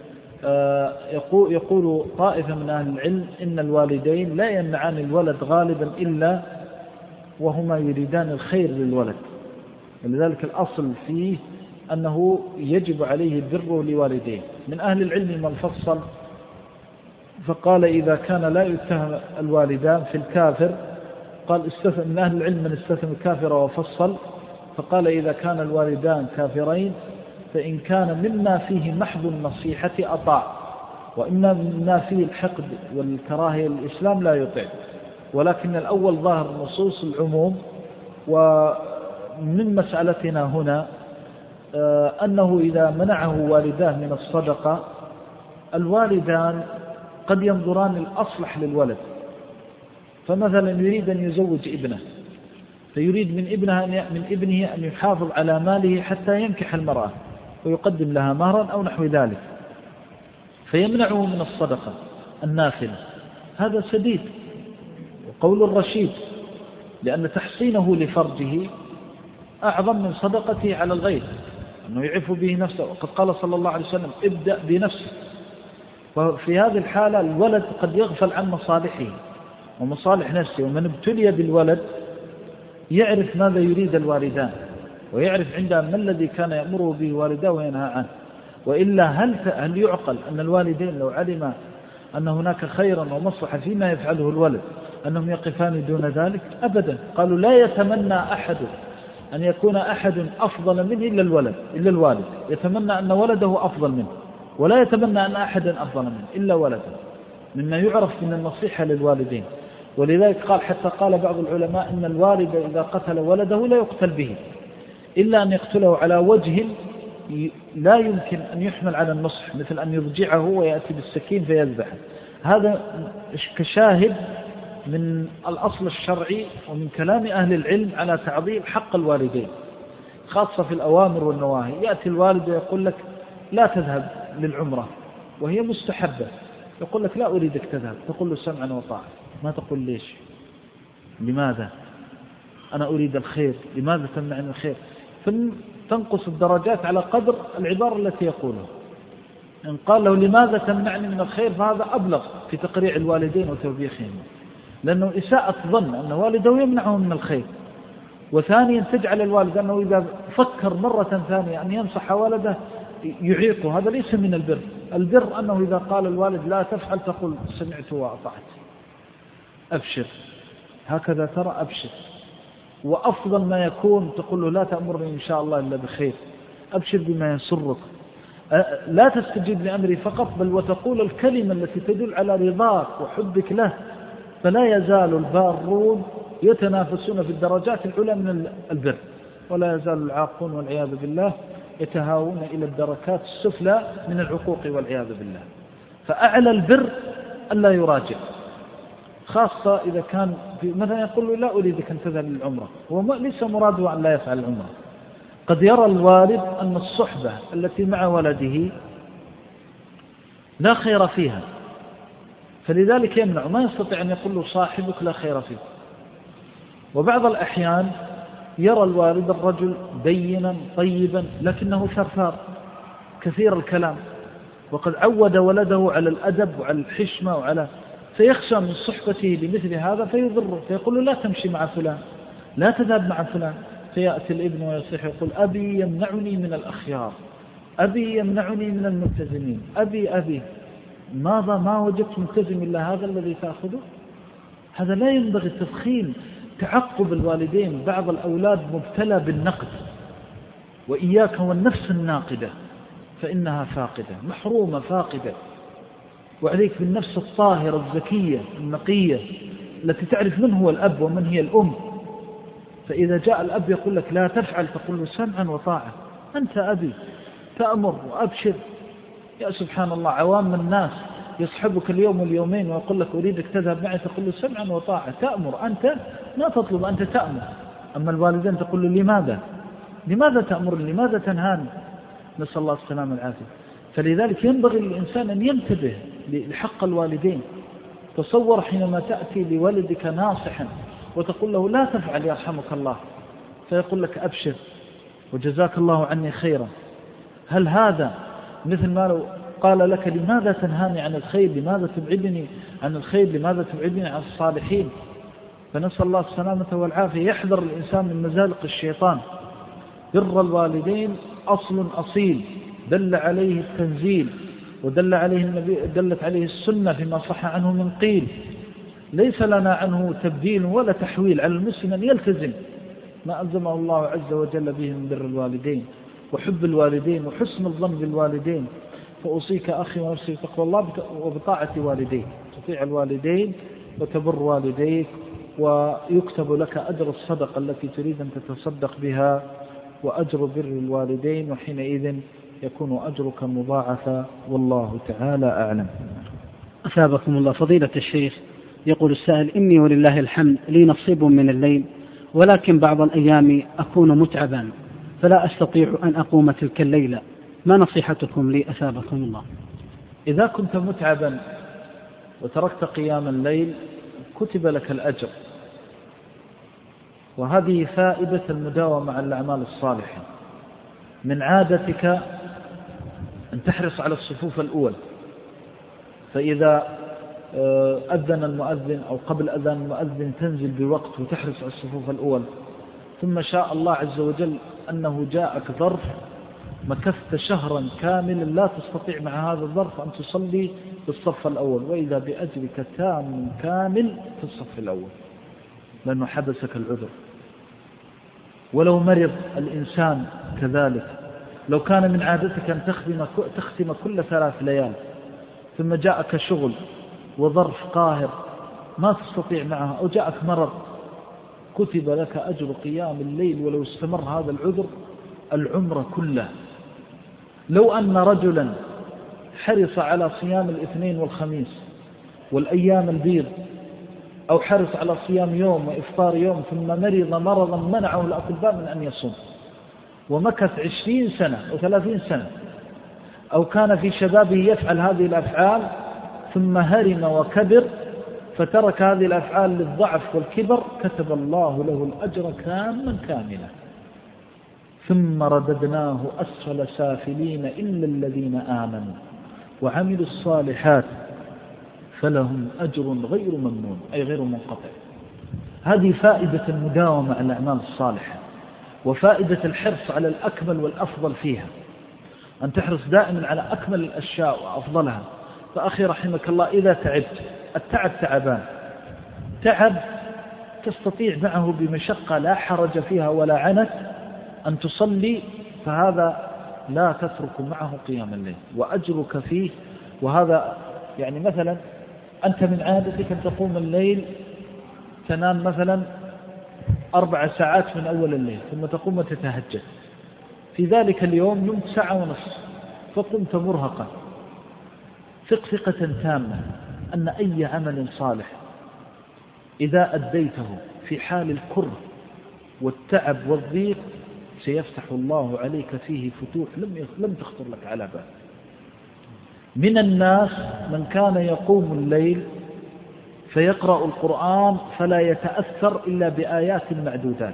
يقول طائفة من أهل العلم إن الوالدين لا يمنعان الولد غالبا إلا وهما يريدان الخير للولد، ولذلك الأصل فيه أنه يجب عليه البر لوالديه. من أهل العلم من فصل فقال: إذا كان لا يتهم الوالدان في الكافر، قال من أهل العلم من استثنى الكافر وفصل، فقال: إذا كان الوالدان كافرين فإن كان مما فيه محض النصيحة أطاع، وإما مما فيه الحقد والكراهية للإسلام لا يطيع. ولكن الأول ظاهر نصوص العموم. ومن مسألتنا هنا أنه إذا منعه والداه من الصدقة، الوالدان قد ينظران الأصلح للولد. فمثلا يريد أن يزوج ابنه، فيريد من ابنه أن يحافظ على ماله حتى ينكح المرأة ويقدم لها مهرا أو نحو ذلك، فيمنعه من الصدقة النافلة. هذا سديد وقول الرشيد، لأن تحصينه لفرجه أعظم من صدقته على الغير، أنه يعف به نفسه. وقد قال صلى الله عليه وسلم: ابدأ بنفسك. وفي هذه الحالة الولد قد يغفل عن مصالحه ومصالح نفسه. ومن ابتلي بالولد يعرف ماذا يريد الوالدان، ويعرف عندها ما الذي كان يأمره به والداه وينهى عنه. وإلا هل يعقل أن الوالدين لو علم أن هناك خيرا ومصلحة فيما يفعله الولد أنهم يقفان دون ذلك؟ أبدا. قالوا: لا يتمنى أحد أن يكون أحد أفضل منه إلا الوالد، يتمنى أن ولده أفضل منه، ولا يتمنى أن أحدا أفضل منه إلا ولده، مما يعرف من النصيحة للوالدين. ولذلك حتى قال بعض العلماء إن الوالد إذا قتل ولده لا يقتل به، إلا أن يقتله على وجه لا يمكن أن يحمل على النصح، مثل أن يضجعه ويأتي بالسكين فيذبحه. هذا كشاهد من الأصل الشرعي ومن كلام أهل العلم على تعظيم حق الوالدين، خاصة في الأوامر والنواهي. يأتي الوالد ويقول لك: لا تذهب للعمرة وهي مستحبة، يقول لك: لا أريدك تذهب، تقول له: سمعا وطاعة. ما تقول ليش؟ لماذا؟ أنا أريد الخير، لماذا تمنعني الخير؟ تنقص الدرجات على قدر العبارة التي يقولها. إن قال له لماذا تمنعني من الخير فهذا أبلغ في تقريع الوالدين وتوبيخهم، لأنه إساءة ظن أن والده يمنعه من الخير. وثانيا تجعل الوالد أنه إذا فكر مرة ثانية أن ينصح ولده يعيقه، هذا ليس من البر. البر أنه إذا قال الوالد لا تفعل تقول سمعت وأطعت، أبشر، هكذا ترى أبشر. وأفضل ما يكون تقول له لا تأمرني إن شاء الله إلا بخير، أبشر بما يسرك، لا تستجيب لأمري فقط، بل وتقول الكلمة التي تدل على رضاك وحبك له. فلا يزال البارون يتنافسون في الدرجات العلى من البر، ولا يزال العاقون والعياذ بالله يتهاون إلى الدركات السفلى من العقوق والعياذ بالله. فأعلى البر ألا يراجع، خاصة إذا كان مثلا يقول له لا أريدك أن تذهب للعمرة، هو ليس مراده أن لا يفعل العمرة. قد يرى الوالد أن الصحبة التي مع ولده لا خير فيها، فلذلك يمنع، ما يستطيع أن يقول له صاحبك لا خير فيه. وبعض الأحيان يرى الوالد الرجل دينا طيبا لكنه ثرثار كثير الكلام، وقد عود ولده على الأدب وعلى الحشمة فيخشى من صحبته لمثل هذا فيضره، فيقول له لا تمشي مع فلان، لا تذهب مع فلان. فيأتي الابن ويصيح يقول أبي يمنعني من الأخيار، أبي يمنعني من الملتزمين، أبي ماذا ما وجدت ملتزم إلا هذا الذي تأخذه؟ هذا لا ينبغي التفخيم. تعقب الوالدين، بعض الأولاد مبتلى بالنقد، وإياك والنفس الناقدة فإنها فاقدة، محرومة فاقدة. وعليك بالنفس الطاهرة الزكية النقية التي تعرف من هو الأب ومن هي الأم. فإذا جاء الأب يقول لك لا تفعل تقول له سمعا وطاعة، أنت أبي تأمر وأبشر. يا سبحان الله، عوام الناس يصحبك اليوم واليومين ويقول لك أريدك تذهب معي، تقول له سمعا وطاعة، تأمر، أنت ما تطلب، أنت تأمر. أما الوالدين تقول له لماذا تأمرني، لماذا تنهاني؟ نسأل الله السلامة والعافية. فلذلك ينبغي للإنسان أن ينتبه لحق الوالدين. تصور حينما تأتي لولدك ناصحا وتقول له لا تفعل يرحمك الله، فيقول لك أبشر وجزاك الله عني خيرا. هل هذا مثل ما لو قال لك لماذا تنهاني عن الخير، لماذا تبعدني عن الخير، لماذا تبعدني عن الصالحين؟ فنسأل الله السلامة والعافية. يحذر الإنسان من مزالق الشيطان. بر الوالدين أصل أصيل دل عليه التنزيل ودل عليه النبي، دلت عليه السنة فيما صح عنه من قيل. ليس لنا عنه تبديل ولا تحويل، على المسلم أن يلتزم ما ألزمه الله عز وجل به من بر الوالدين وحب الوالدين وحسن الظن بالوالدين. فأوصيك أخي ونفسي بتقوى الله وبطاعة والديك، تطيع الوالدين وتبر والديك، ويكتب لك أجر الصدقة التي تريد أن تتصدق بها وأجر بر الوالدين، وحينئذ يكون أجرك مضاعفا، والله تعالى أعلم.
أثابكم الله. فضيلة الشيخ، يقول السائل إني ولله الحمد لي نصيب من الليل، ولكن بعض الأيام أكون متعبا فلا أستطيع أن أقوم تلك الليلة، ما نصيحتكم لي أثابكم الله؟
إذا كنت متعبا وتركت قيام الليل كتب لك الأجر، وهذه فائدة المداومة على الأعمال الصالحة. من عادتك أن تحرص على الصفوف الأول، فإذا أذن المؤذن أو قبل أذان المؤذن تنزل بوقت وتحرص على الصفوف الأول. ثم شاء الله عز وجل أنه جاءك ظرف مكثت شهرا كاملا لا تستطيع مع هذا الظرف أن تصلي في الصف الأول، وإذا بأجرك تام كامل في الصف الأول لأنه حبسك العذر. ولو مرض الإنسان كذلك، لو كان من عادتك أن تختم كل 3 ليال ثم جاءك شغل وظرف قاهر ما تستطيع معها، أو جاءك مرض، كتب لك أجر قيام الليل ولو استمر هذا العذر العمر كله. لو أن رجلا حرص على صيام الاثنين والخميس والأيام البيض، أو حرص على صيام يوم وإفطار يوم، ثم مرض مرضا منعه الأطباء من أن يصوم، ومكث 20 سنة أو 30 سنة، أو كان في شبابه يفعل هذه الأفعال ثم هرم وكبر فترك هذه الأفعال للضعف والكبر، كتب الله له الأجر كاملا. ثم رددناه أسفل سافلين إلا الذين آمنوا وعملوا الصالحات فلهم أجر غير ممنون، أي غير منقطع. هذه فائدة المداومة على الأعمال الصالحة، وفائدة الحرص على الأكمل والأفضل فيها، أن تحرص دائما على أكمل الأشياء وأفضلها. فأخي رحمك الله، إذا تعبت، التعب تعبان، تعب تستطيع معه بمشقة لا حرج فيها ولا عنت أن تصلي، فهذا لا تترك معه قيام الليل وأجرك فيه. وهذا يعني مثلا أنت من عادتك أن تقوم الليل، تنام مثلا 4 ساعات من أول الليل، ثم تقوم وتتهجد. في ذلك اليوم نمت 1.5 ساعة فقمت مرهقا. ثق ثقة تامة أن أي عمل صالح إذا أديته في حال الكره والتعب والضيق سيفتح الله عليك فيه فتوح لم تخطر لك على بال. من الناس من كان يقوم الليل فيقرأ القرآن فلا يتأثر إلا بآيات معدودات،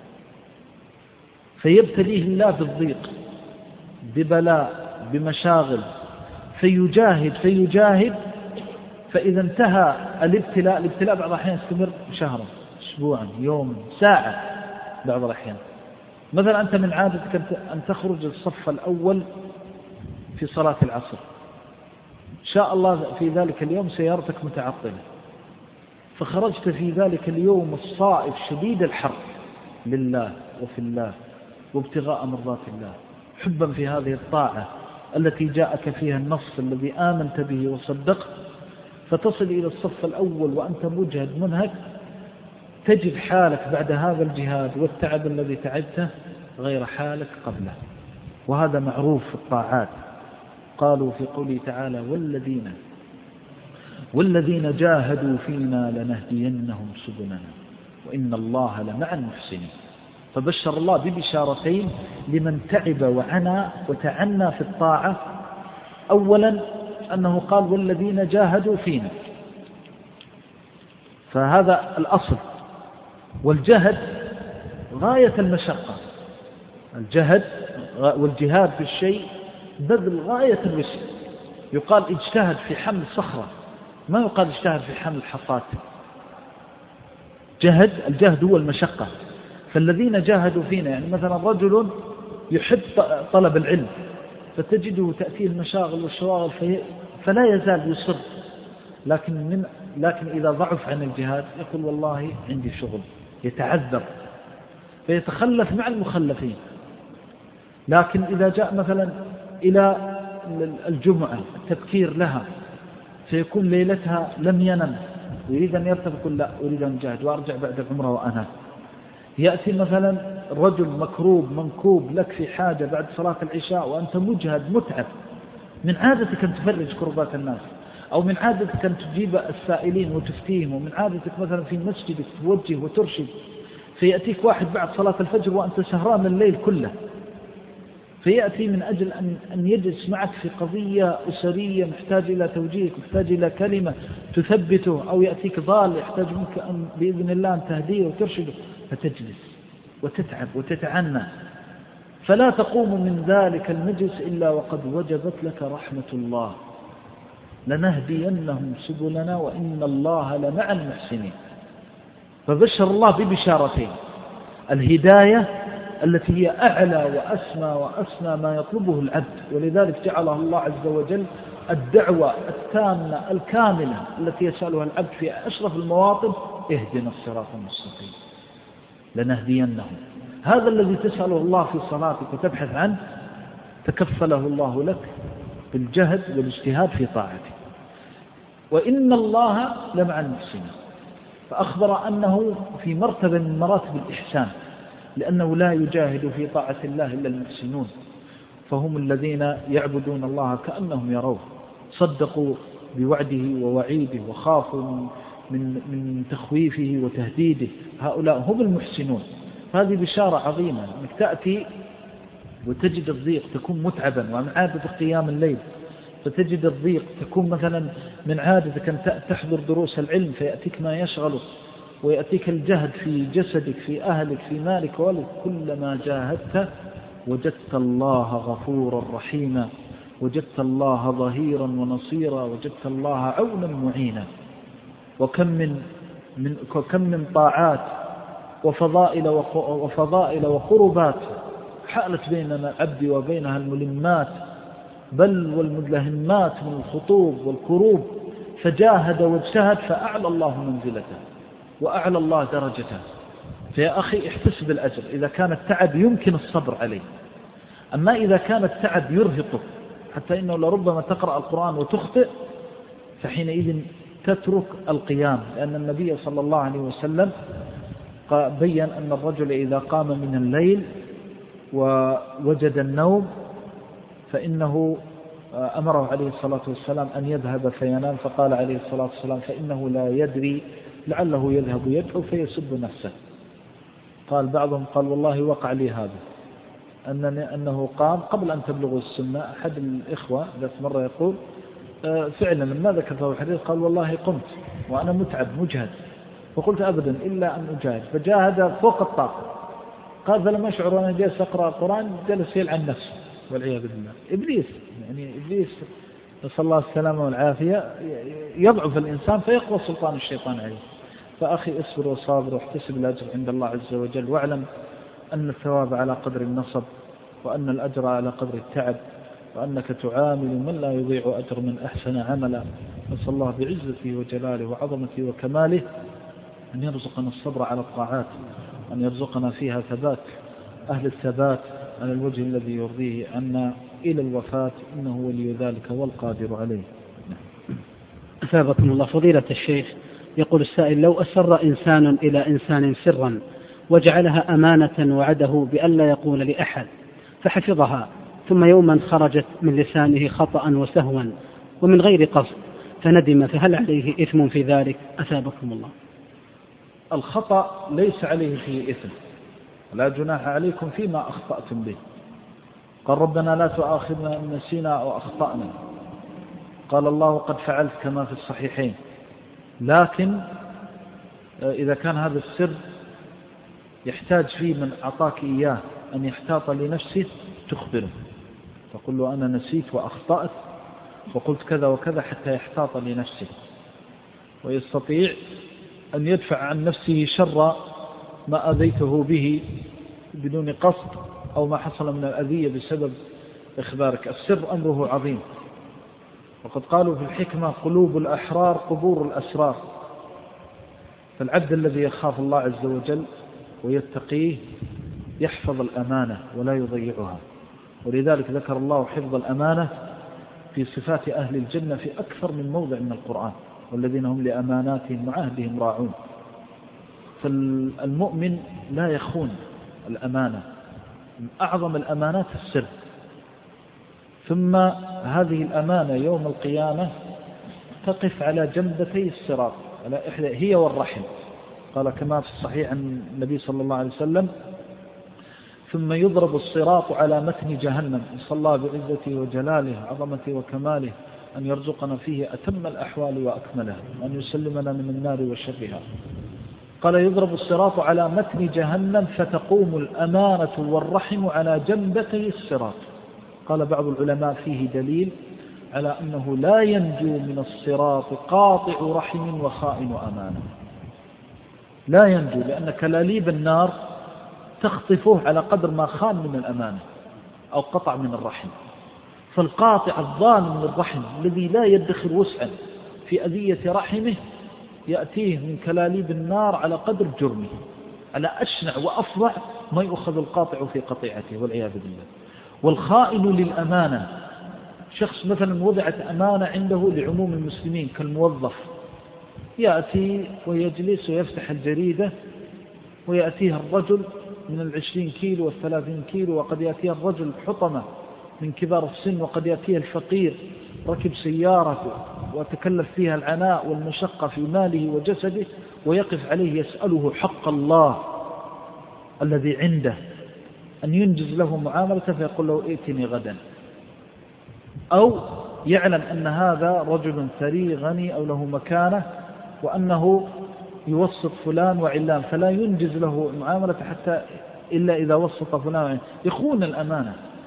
فيبتليه الله بالضيق، ببلاء، بمشاغل، فيجاهد، فإذا انتهى الابتلاء بعض الأحيان يستمر شهرا، أسبوعا، يوما، ساعة بعض الأحيان. مثلا أنت من عادتك أن تخرج الصف الأول في صلاة العصر، إن شاء الله في ذلك اليوم سيارتك متعطلة، فخرجت في ذلك اليوم الصائف شديد الحر لله وفي الله وابتغاء مرضات الله، حبا في هذه الطاعة التي جاءك فيها النص الذي آمنت به وصدقت، فتصل إلى الصف الأول وأنت مجهد منهك، تجد حالك بعد هذا الجهاد والتعب الذي تعبته غير حالك قبله. وهذا معروف في الطاعات. قالوا في قوله تعالى: والذين جاهدوا فينا لنهدينهم سبلنا وإن الله لمع المحسنين. فبشر الله ببشارتين لمن تعب وعنى وتعنى في الطاعة. أولا أنه قال: والذين جاهدوا فينا، فهذا الأصل. والجهد غاية المشقة، الجهد والجهاد في الشيء بذل غاية الوسع. يقال اجتهد في حمل صخرة، ما يقال اجتهد في حمل حصات. الجهد هو المشقة. فالذين جاهدوا فينا يعني مثلا رجل يحب طلب العلم فتجده تأتيه المشاغل والشواغل فلا يزال يصر، لكن إذا ضعف عن الجهاد يقول والله عندي شغل، يتعذر فيتخلف مع المخلفين. لكن إذا جاء مثلا إلى الجمعة التبكير لها فيكون ليلتها لم ينم يريد أن يرتب، يقول لا أريد أن أجاهد وأرجع بعد العمرة وأنا. يأتي مثلا رجل مكروب منكوب لك في حاجة بعد صلاة العشاء وأنت مجهد متعب، من عادتك أن تفرج كربات الناس، أو من عادتك أن تجيب السائلين وتفتيهم، ومن عادتك مثلا في مسجدك توجه وترشد، فيأتيك واحد بعد صلاة الفجر وأنت سهران الليل كله، فيأتي من أجل أن يجلس معك في قضية أسرية محتاج إلى توجيهك، محتاج إلى كلمة تثبته، أو يأتيك ضال يحتاج منك أن بإذن الله أن تهديه وترشده، فتجلس وتتعب وتتعنى، فلا تقوم من ذلك المجلس إلا وقد وجبت لك رحمة الله. لنهدينهم سبلنا وإن الله لمع المحسنين. فبشر الله ببشارتين: الهداية التي هي أعلى وأسمى ما يطلبه العبد، ولذلك جعلها الله عز وجل الدعوة التامة الكاملة التي يسألها العبد في أشرف المواطن: اهدنا الصراط المستقيم. لنهدينهم، هذا الذي تسأله الله في صلاتك وتبحث عنه تكفله الله لك بالجهد والاجتهاد في طاعته. وإن الله لمع المحسنين، فأخبر أنه في مرتبة من مراتب الإحسان، لأنه لا يجاهد في طاعة الله إلا المحسنون، فهم الذين يعبدون الله كأنهم يروه، صدقوا بوعده ووعيده وخافوا من تخويفه وتهديده، هؤلاء هم المحسنون. هذه بشارة عظيمة، أنك تأتي وتجد الضيق، تكون متعبا ومن عادة قيام الليل، فتجد الضيق، تكون مثلا من عادتك أن تحضر دروس العلم فيأتيك ما يشغلك، ويأتيك الجهد في جسدك، في أهلك، في مالك وولدك، كلما جاهدت وجدت الله غفورا رحيما. وجدت الله ظهيرا ونصيرا، وجدت الله عونا معينا. وكم من طاعات وفضائل وقربات حالت بين العبد وبينها الملمات بل والمدلهمات من الخطوب والكروب، فجاهد واجتهد فأعلى الله منزلته وأعلى الله درجته. فيا أخي احتسب الأجر إذا كان التعب يمكن الصبر عليه. أما إذا كان التعب يرهقك حتى إنه لربما تقرأ القرآن وتخطئ، فحينئذ تترك القيام، لأن النبي صلى الله عليه وسلم بيّن أن الرجل إذا قام من الليل ووجد النوم فإنه أمره عليه الصلاة والسلام أن يذهب فينام، فقال عليه الصلاة والسلام فإنه لا يدري لعله يذهب يدعو فيسب نفسه. قال بعضهم قال والله وقع لي هذا، أنه قام قبل أن تبلغ السنة. أحد الإخوة ذات مرة يقول فعلا ماذا كفاه حديث؟ قال والله قمت وأنا متعب مجهد، فقلت أبدا إلا أن أجاهد، فجاهد فوق الطاقة. قال فلم أشعر وأنا جالس أقرأ القرآن جلس يلعن نفسه والعياذ بالله. إبليس نسأل الله السلامة والعافية، يضعف الإنسان فيقوى سلطان الشيطان عليه. فأخي اصبر وصابر واحتسب الأجر عند الله عز وجل، واعلم أن الثواب على قدر النصب، وأن الأجر على قدر التعب، وأنك تعامل من لا يضيع أجر من أحسن عملا. نسأل الله بعزته وجلاله وعظمته وكماله أن يرزقنا الصبر على الطاعات، أن يرزقنا فيها ثبات أهل الثبات على الوجه الذي يرضيه عنا إلى الوفاة، إنه ولي ذلك والقادر عليه.
أثابكم الله. فضيلة الشيخ، يقول السائل: لو أسر إنسان إلى إنسان سرا وجعلها أمانة وعده بأن لا يقول لأحد، فحفظها، ثم يوما خرجت من لسانه خطأ وسهوا ومن غير قصد فندم، فهل عليه إثم في ذلك؟ أثابكم الله.
الخطأ ليس عليه فيه إثم، لا جناح عليكم فيما أخطأتم به. قال ربنا لا تؤاخذنا إن نسينا أو أخطأنا. قال الله قد فعلت كما في الصحيحين. لكن إذا كان هذا السر يحتاج فيه من أعطاك إياه أن يحتاط لنفسه تخبره، تقول له أنا نسيت وأخطأت وقلت كذا وكذا حتى يحتاط لنفسه، ويستطيع أن يدفع عن نفسه شر ما أذيته به بدون قصد أو ما حصل من الأذية بسبب إخبارك. السر أمره عظيم، وقد قالوا في الحكمة قلوب الأحرار قبور الأسرار. فالعبد الذي يخاف الله عز وجل ويتقيه يحفظ الأمانة ولا يضيعها، ولذلك ذكر الله حفظ الأمانة في صفات أهل الجنة في أكثر من موضع من القرآن، والذين هم لأماناتهم وعهدهم راعون. فالمؤمن لا يخون الأمانة، من أعظم الأمانات السر. ثم هذه الأمانة يوم القيامة تقف على جنبتي الصراط، على إحدى هي والرحم. قال كما في الصحيح عن النبي صلى الله عليه وسلم: ثم يضرب الصراط على متن جهنم. نسأل الله بعزته وجلاله عظمته وكماله أن يرزقنا فيه أتم الأحوال وأكملها، وأن يسلمنا من النار وشرها. قال يضرب الصراط على متن جهنم فتقوم الأمانة والرحم على جنبتي الصراط. قال بعض العلماء فيه دليل على أنه لا ينجو من الصراط قاطع رحم وخائن أمانة، لا ينجو، لأن كلاليب النار تخطفه على قدر ما خان من الأمانة أو قطع من الرحم. فالقاطع الظالم للرحم الذي لا يدخر وسعا في أذية رحمه يأتيه من كلاليب النار على قدر جرمه، على أشنع وأفظع ما يؤخذ القاطع في قطيعته والعياذ بالله. والخائن للأمانة شخص مثلا وضعت أمانة عنده لعموم المسلمين كالموظف، يأتي ويجلس ويفتح الجريدة ويأتيها الرجل من 20 كيلو وال30 كيلو، وقد يأتيها الرجل حطمة من كبار السن، وقد يأتيها الفقير ركب سيارة وتكلف فيها العناء والمشقة في ماله وجسده، ويقف عليه يسأله حق الله الذي عنده أن ينجز له معاملته، فيقول له ائتني غدا. أو يعلم أن هذا رجل ثري غني أو له مكانة وأنه يوسط فلان وعلان، فلا ينجز له معاملة حتى إلا إذا وسط فلان وعلان. يخون الأمانة.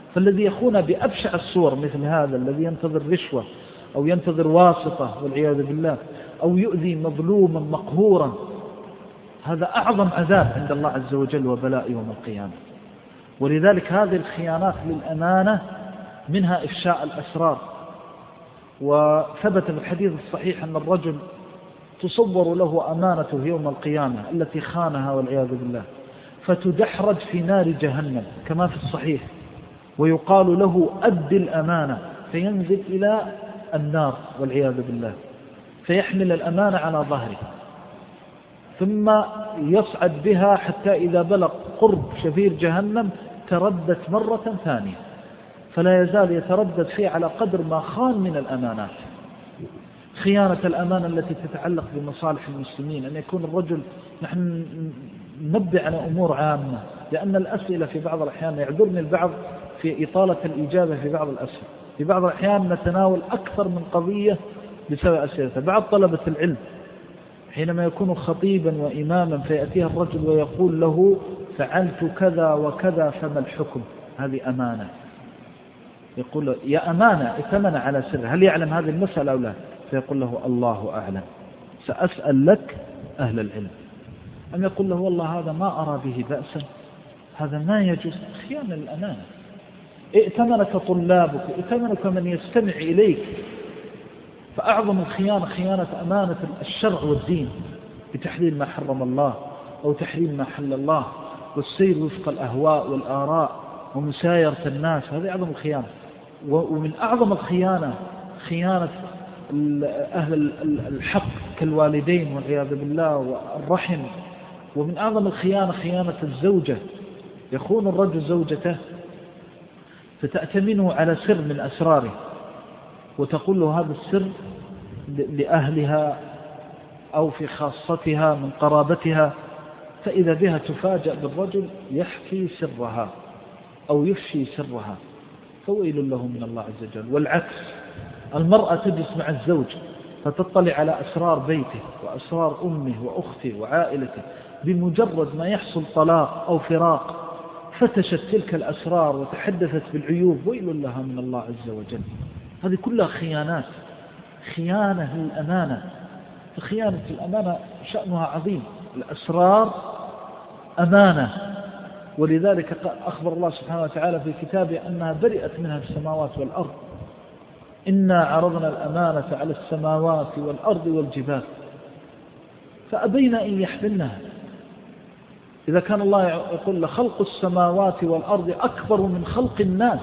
فالذي يخون بأبشع الصور مثل هذا الذي ينتظر رشوة أو ينتظر واسطة والعياذ بالله أو يؤذي مظلوما مقهورا، هذا أعظم عذاب عند الله عز وجل وبلاء يوم القيامة. ولذلك هذه الخيانات للأمانة منها إفشاء الأسرار. وثبت في الحديث الصحيح أن الرجل تصور له أمانته يوم القيامة التي خانها والعياذ بالله، فتدحرج في نار جهنم كما في الصحيح، ويقال له أد الأمانة، فينزل إلى النار والعياذ بالله، فيحمل الأمانة على ظهره، ثم يصعد بها حتى إذا بلغ قرب شفير جهنم تردت مرة ثانية، فلا يزال يتردد فيه على قدر ما خان من الأمانات. خيانة الأمانة التي تتعلق بمصالح المسلمين، أن يكون الرجل، نحن ننبه على أمور عامة، لأن الأسئلة في بعض الأحيان يعذرني البعض في إطالة الإجابة في بعض الأسئلة، في بعض الأحيان نتناول أكثر من قضية بسبب أسئلته. بعض طلبة العلم حينما يكون خطيبا وإماما فيأتيه الرجل ويقول له فعلت كذا وكذا فما الحكم، هذه أمانة، يقول له يا أمانة ائتمن على سر، هل يعلم هذه المسألة أو لا؟ فيقول له الله أعلم، سأسأل لك أهل العلم. أم يقول له والله هذا ما أرى به بأسا، هذا ما يجوز، خيانة الأمانة. ائتمنك طلابك، ائتمنك من يستمع إليك، فأعظم الخيانة خيانة أمانة الشرع والدين بتحليل ما حرم الله أو تحريم ما حل الله، والسير وفق الأهواء والآراء ومسايرة الناس، هذه أعظم الخيانة. ومن أعظم الخيانة خيانة أهل الحق كالوالدين والعياذ بالله والرحم. ومن أعظم الخيانة خيانة الزوجة، يخون الرجل زوجته فتأتمنه على سر من أسراره وتقول له هذا السر لأهلها أو في خاصتها من قرابتها، فإذا بها تفاجأ بالرجل يحكي سرها أو يفشي سرها، فويل له من الله عز وجل. والعكس، المرأة تجلس مع الزوج فتطلع على أسرار بيته وأسرار أمه وأخته وعائلته، بمجرد ما يحصل طلاق أو فراق فتشت تلك الأسرار وتحدثت بالعيوب، ويل لها من الله عز وجل. هذه كلها خيانات، خيانة للأمانة. فخيانة الأمانة شأنها عظيم، الأسرار أمانة، ولذلك أخبر الله سبحانه وتعالى في كتابه أنها برئت منها السماوات والأرض، إنا عرضنا الأمانة على السماوات والأرض والجبال فأبين أن يحملنها. إذا كان الله يقول لخلق السماوات والأرض أكبر من خلق الناس،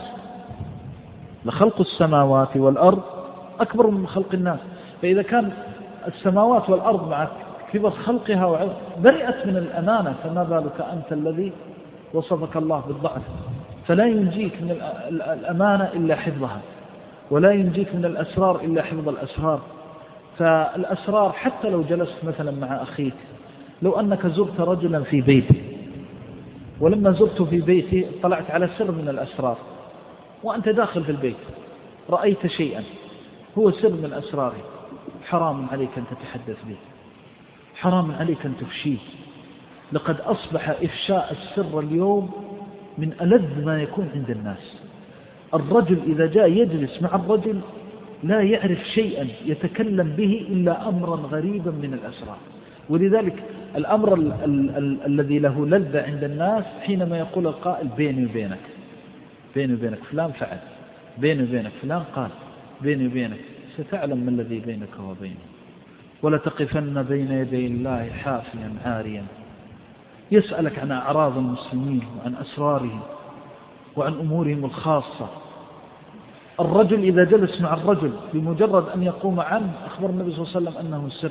لخلق السماوات والأرض أكبر من خلق الناس، فإذا كان السماوات والأرض مع كبر خلقها برئت من الأمانة، فما بالك أنت الذي وصفك الله بالضعف. فلا ينجيك من الأمانة إلا حفظها، ولا ينجيك من الأسرار إلا حفظ الأسرار. فالأسرار حتى لو جلست مثلا مع أخيك، لو أنك زرت رجلا في بيته، ولما زرت في بيتي طلعت على سر من الأسرار، وأنت داخل في البيت رأيت شيئا هو سر من أسراره، حرام عليك أن تتحدث به، حرام عليك أن تفشيه. لقد أصبح إفشاء السر اليوم من ألذ ما يكون عند الناس. الرجل إذا جاء يجلس مع الرجل لا يعرف شيئا يتكلم به إلا أمرا غريبا من الأسرار. ولذلك الأمر الذي له لذة عند الناس حينما يقول القائل بيني وبينك، بيني وبينك فلان فعل، بيني وبينك فلان قال، بيني وبينك، ستعلم ما الذي بينك وبينه، ولا تقفن بين يدي الله حافيا عاريا. يسألك عن أعراض المسلمين وعن أسرارهم وعن أمورهم الخاصة. الرجل إذا جلس مع الرجل بمجرد أن يقوم عنه أخبر النبي صلى الله عليه وسلم أنه سر.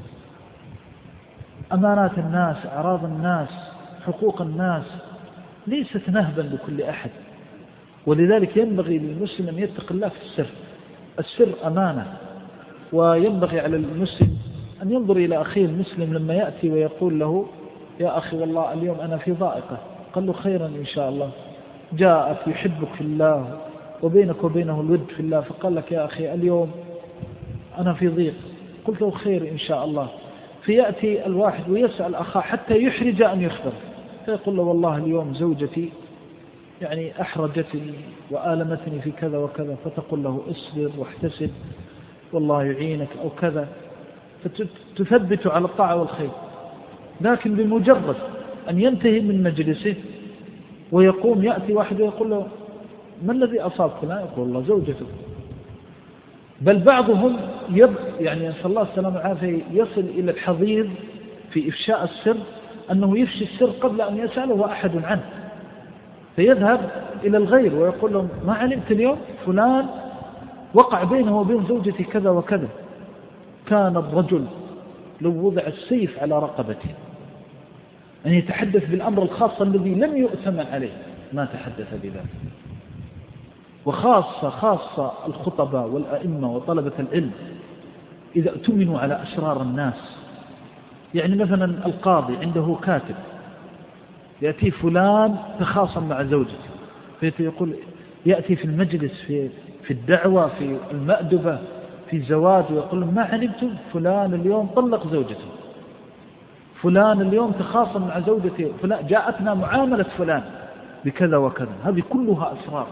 أمانات الناس، أعراض الناس، حقوق الناس ليست نهبا لكل أحد، ولذلك ينبغي للمسلم أن يتق الله في السر. السر أمانة، وينبغي على المسلم أن ينظر إلى أخيه المسلم لما يأتي ويقول له يا أخي والله اليوم أنا في ضائقة، قال له خيرا إن شاء الله، جاءك يحبك في الله وبينك وبينه الود في الله، فقال لك يا أخي اليوم أنا في ضيق، قلت له خير إن شاء الله. فيأتي الواحد ويسأل أخاه حتى يحرج أن يخبر، فيقول له والله اليوم زوجتي يعني أحرجتني وآلمتني في كذا وكذا، فتقول له اصبر واحتسب والله يعينك أو كذا، فتثبت على الطاعة والخير. لكن بمجرد أن ينتهي من مجلسه ويقوم يأتي واحد ويقول له ما الذي أصاب فلان؟ يقول الله زوجته. بل بعضهم يعني نسأل الله السلامة والعافية يصل إلى الحضيض في إفشاء السر، أنه يفشي السر قبل أن يسأله أحد عنه، فيذهب إلى الغير ويقول لهم ما علمت اليوم فلان وقع بينه وبين زوجتي كذا وكذا. كان الرجل لو وضع السيف على رقبته أن يتحدث بالأمر الخاص الذي لم يؤتمن عليه ما تحدث بذلك. وخاصة الخطباء والأئمة وطلبة العلم إذا اؤتمنوا على أسرار الناس، يعني مثلا القاضي عنده كاتب يأتي فلان تخاصم مع زوجته، فيقول يأتي في المجلس في الدعوة في المأدبة في زواج ويقول ما علمتم فلان اليوم طلق زوجته، فلان اليوم تخاصم مع زوجته، فلان جاءتنا معاملة فلان بكذا وكذا. هذه كلها أسرار،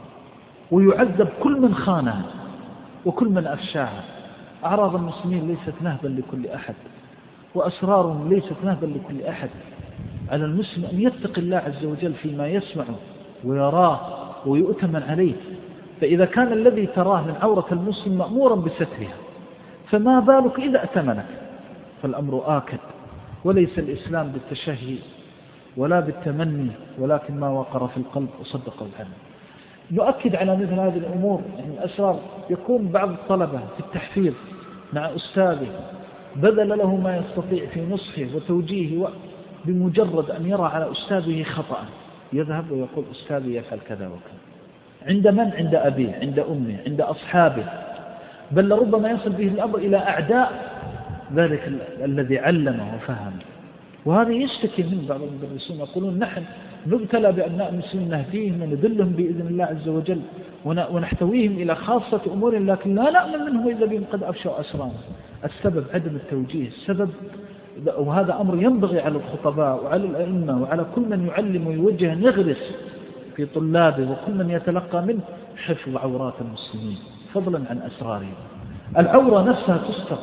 ويعذب كل من خانها وكل من أفشاها. أعراض المسلمين ليست نهبا لكل أحد، وأسرارهم ليست نهبا لكل أحد. على المسلم أن يتقي الله عز وجل فيما يسمعه ويراه ويؤتمن عليه. فإذا كان الذي تراه من عورة المسلم مأمورا بسترها، فما بالك إذا أتمنك؟ فالأمر آكد. وليس الإسلام بالتشهي ولا بالتمني، ولكن ما وقر في القلب وصدق العلم. نؤكد على مثل هذه الأمور. يعني الأسرار يكون بعض الطلبة في التحفيظ مع أستاذه بذل له ما يستطيع في نصحه وتوجيهه، بمجرد أن يرى على أستاذه خطأ يذهب ويقول أستاذي يفعل كذا وكذا. عند من؟ عند أبيه، عند أمه، عند أصحابه، بل لربما يصل به الأمر إلى أعداء ذلك الذي علمه وفهمه. وهذا يشتكي من بعض المدرسين يقولون نحن نبتلى بأبناء المسلمين نهديهم وندلهم بإذن الله عز وجل ونحتويهم إلى خاصة أمور، لكن لا نأمن منهم إذا بهم قد أفشوا أسرارهم. السبب عدم التوجيه، السبب، وهذا أمر ينبغي على الخطباء وعلى الأئمة وعلى كل من يعلم ويوجه أن يغرس في طلابه وكل من يتلقى منه حفظ عورات المسلمين فضلا عن أسرارهم. العورة نفسها تستر،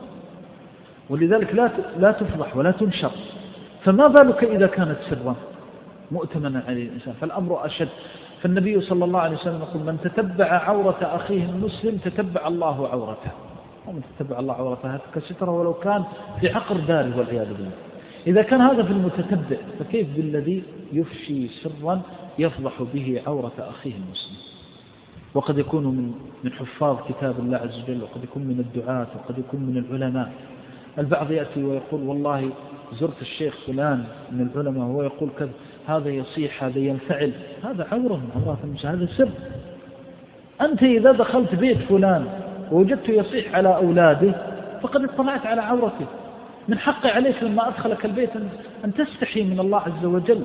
ولذلك لا تفضح ولا تنشر، فما بالك إذا كانت سرا مؤتمنا عليه الإنسان، فالأمر أشد. فالنبي صلى الله عليه وسلم يقول من تتبع عورة أخيه المسلم تتبع الله عورته، ومن تتبع الله عورته كستره ولو كان في عقر داره والعياذ بالله. إذا كان هذا في المتتبع، فكيف بالذي يفشي سرا يفضح به عورة أخيه المسلم؟ وقد يكون من حفاظ كتاب الله عز وجل، وقد يكون من الدعاة، وقد يكون من العلماء. البعض يأتي ويقول والله زرت الشيخ فلان من العلماء وهو يقول كذا، هذا يصيح، هذا ينفعل، هذا عورة من عورات المسلم، هذا سر. أنت إذا دخلت بيت فلان ووجدته يصيح على أولاده فقد اطلعت على عورته. من حق عليك لما أدخلك البيت أن تستحي من الله عز وجل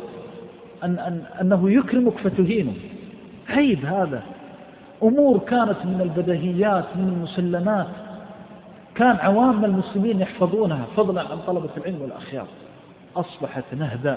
أنه يكرمك فتهينه. عيب هذا. أمور كانت من البديهيات من المسلمات كان عوام المسلمين يحفظونها فضلا عن طلبة العلم والأخيار، أصبحت نهبا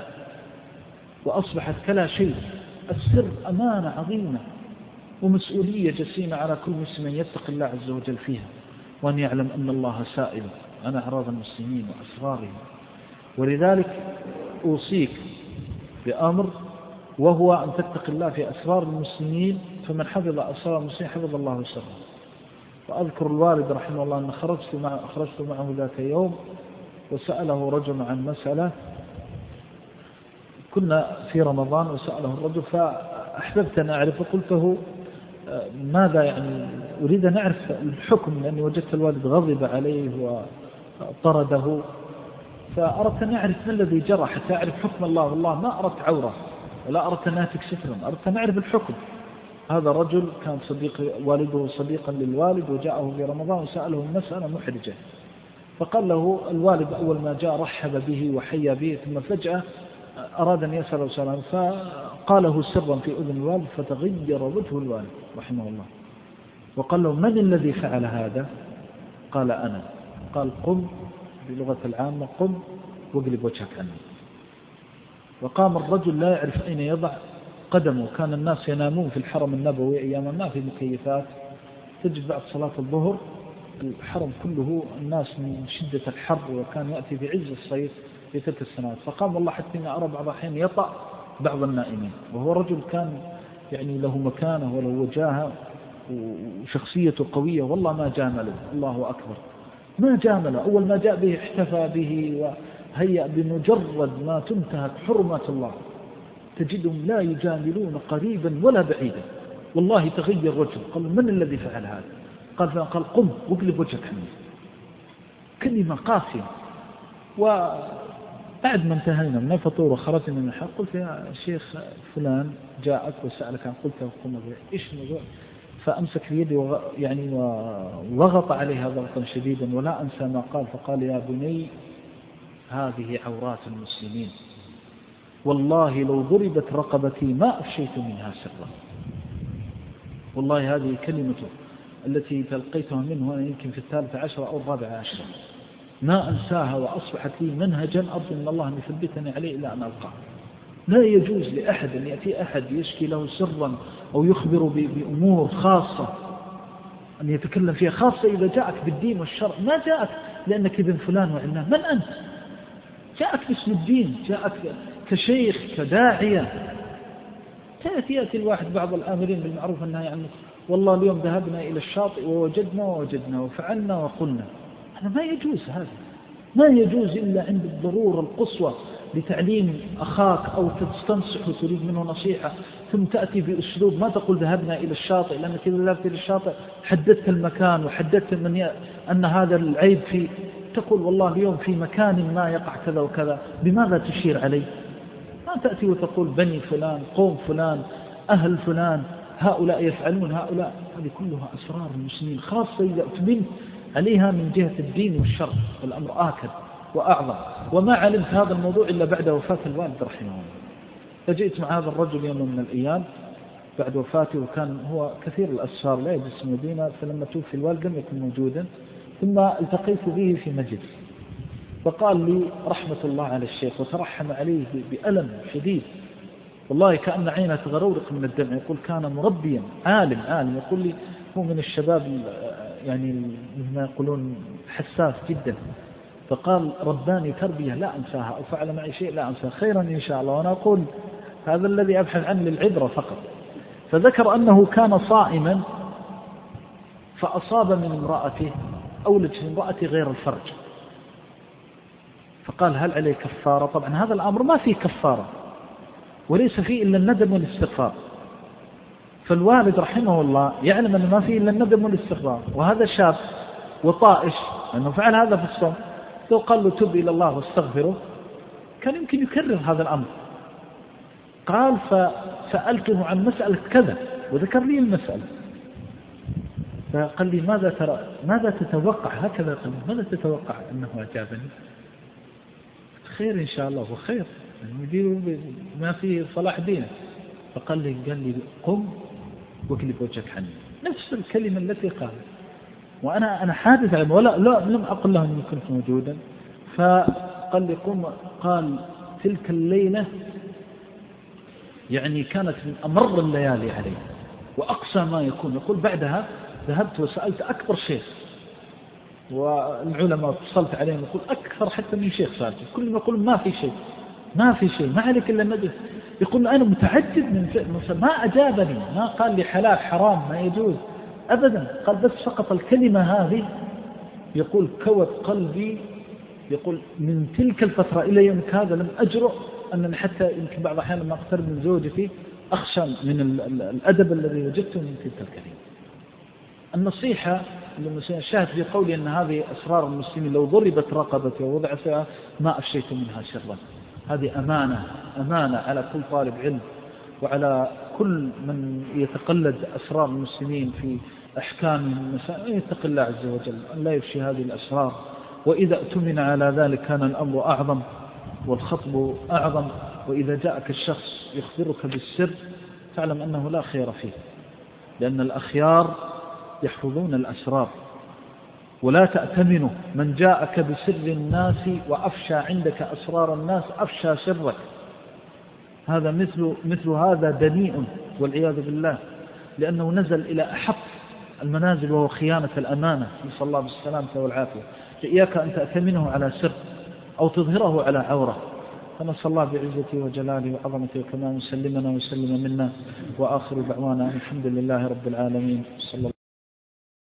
وأصبحت كلا شيء. السر أمانة عظيمة ومسؤولية جسيمة على كل مسلم يتقي الله عز وجل فيها، وأن يعلم أن الله سائل عن أعراض المسلمين وأسرارهم. ولذلك أوصيك بأمر، وهو أن تتقي الله في أسرار المسلمين، فمن حفظ أسرار المسلمين حفظ الله سره. وأذكر الوالد رحمه الله أن خرجت معه ذات يوم وسأله رجل عن مسألة، كنا في رمضان وسأله الرجل، فأحببت أن أعرف، فقلته ماذا يعني أريد أن أعرف الحكم، لأني وجدت الوالد غضب عليه وطرده، فأردت أن أعرف ما الذي جرى حتى أعرف حكم الله. والله ما أردت عورة ولا أردت أن أتك سترا، أردت أن أعرف الحكم. هذا رجل كان والده صديقا للوالد وجاءه في رمضان وسأله مسألة محرجة، فقال له الوالد أول ما جاء رحب به وحيا به، ثم فجأة أراد أن يسأله سلام فقاله سرا في أذن الوالد، فتغير وجه الوالد رحمه الله، وقال له من الذي فعل هذا؟ قال أنا. قال قم، بلغة العامة قم واقلب وجهك عني. وقام الرجل لا يعرف أين يضع قدم وكان الناس ينامون في الحرم النبوي أيام ما في مكيفات، تجد بعد صلاة الظهر الحرم كله الناس من شدة الحر، وكان يأتي في عز الصيف في تلك السنوات. فقام والله حتى إن أرى بعض الأحيان يطأ بعض النائمين، وهو رجل كان يعني له مكانه وله وجاهه وشخصيته قوية، والله ما جامله، الله أكبر ما جامله. أول ما جاء به احتفى به وهيأ، بمجرد ما تنتهك حرمة الله تجدهم لا يجاملون قريبا ولا بعيدا. والله تغير وجهه، قال من الذي فعل هذا؟ قال قم واقلب وجهك عني. كلمة قاسية. وبعد ما انتهينا من الفطور وخرجنا من الحلقة قلت يا شيخ فلان جاءك وسألك عن، قلت قم ايش الموضوع؟ فأمسك في يدي يعني وضغط عليها ضغطا شديدا، ولا أنسى ما قال. فقال يا بني هذه عورات المسلمين، والله لو ضربت رقبتي ما أفشيت منها سرا. والله هذه كلمته التي تلقيتها منه أنا يمكن في 13 أو 14، ما أنساها، وأصبحت لي منهجا أرجو من الله أن يثبتني عليه إلى أن ألقاه. لا يجوز لأحد أن يأتي أحد يشكي له سرا أو يخبر بأمور خاصة أن يتكلم فيها، خاصة إذا جاءك بالدين والشرع. ما جاءك لأنك ابن فلان وعلان، من أنت؟ جاءك باسم الدين، جاءك كشيخ كداعية. تأتي الواحد بعض الآمرين بالمعروف والنهي عن المنكر، والله اليوم ذهبنا إلى الشاطئ ووجدنا وفعلنا وقلنا. هذا ما يجوز، هذا ما يجوز إلا عند الضرورة القصوى لتعليم أخاك أو تستنصح وتريد منه نصيحة، ثم تأتي بأسلوب ما تقول ذهبنا إلى الشاطئ، لأنك إذا ذهبت إلى الشاطئ حددت المكان وحددت أن هذا العيب فيه. تقول والله اليوم في مكان ما يقع كذا وكذا، بماذا تشير عليه؟ ما تأتي وتقول بني فلان، قوم فلان، أهل فلان، هؤلاء يفعلون، هؤلاء. هذه كلها أسرار المسلمين، خاصة إذا أتمنت عليها من جهة الدين والشرع، والأمر آكد وأعظم. وما علمت هذا الموضوع إلا بعد وفاة الوالد رحمه الله. فجئت مع هذا الرجل يوم من الأيام بعد وفاته، وكان هو كثير الأسفار لا يجلس في المدينة، فلما توفي الوالد لم يكن موجودا، ثم التقيت به في مجلس، فقال لي رحمة الله على الشيخ، وترحم عليه بألم شديد، والله كأن عينه تغرورق من الدمع. يقول كان مربيا عالم، يقول لي هو من الشباب يعني مثل ما يقولون حساس جدا. فقال رباني تربية لا أنساها، أو فعل معي شيء لا أنساها، خيرا إن شاء الله. وأنا أقول هذا الذي أبحث عنه للعبرة فقط. فذكر أنه كان صائما فأصاب من امرأته أولج في امرأته غير الفرج، فقال هل عليه كفارة؟ طبعا هذا الأمر ما فيه كفارة، وليس فيه إلا الندم والاستغفار. فالوالد رحمه الله يعلم أن ما فيه إلا الندم والاستغفار، وهذا شاب وطائش أنه فعل هذا في الصوم، لو قال له تب إلى الله واستغفره كان يمكن يكرر هذا الأمر. قال فسألته عن مسألة كذا وذكر لي المسألة، فقال لي ماذا تتوقع؟ هكذا قال ماذا تتوقع أنه أجابني؟ خير إن شاء الله، وخير ما فيه صلاح دينه. فقال لي قم واقلب وجهك عني، نفس الكلمة التي قال. وأنا حادث عنه ولا لم أقل له أني كنت موجودا. فقال لي قم. قال تلك الليلة يعني كانت من أمر الليالي عليه وأقصى ما يكون. يقول بعدها ذهبت وسألت أكبر شيخ، والعلماء اتصلت عليهم يقول أكثر حتى من شيخ سألت، كل ما يقول ما في شيء ما عليك إلا الندم. يقول أنا متعجب من ما أجابني، ما قال لي حلال حرام ما يجوز أبدا، قال بس فقط الكلمة هذه. يقول كوت قلبي، يقول من تلك الفترة إلى يومك هذا لم أجرؤ أنني حتى يمكن بعض الأحيان لما أقترب من زوجتي أخشى من الأدب الذي وجدته من تلك الكلمة. النصيحة الشاهد في قولي أن هذه أسرار المسلمين، لو ضربت رقبتي ووضع ساعة ما أفشيت منها شرا. هذه أمانة على كل طالب علم وعلى كل من يتقلد أسرار المسلمين في أحكامهم، أن يتقي الله عز وجل أن لا يفشي هذه الأسرار. وإذا اؤتمن على ذلك كان الأمر أعظم والخطب أعظم. وإذا جاءك الشخص يخبرك بالسر فاعلم أنه لا خير فيه، لأن الأخيار يحفظون الأسرار. ولا تأتمنه من جاءك بسر الناس وأفشى عندك أسرار الناس أفشى سرك. هذا مثل هذا دنيء والعياذ بالله، لأنه نزل إلى أحط المنازل وهو خيانة الأمانة، نسأل الله بالسلامة والعافية. إياك أن تأتمنه على سر أو تظهره على عورة. فنسأل الله بعزته وجلاله وعظمته وكمال يسلمنا ويسلم منا، وآخر دعوانا الحمد لله رب العالمين. صلى الله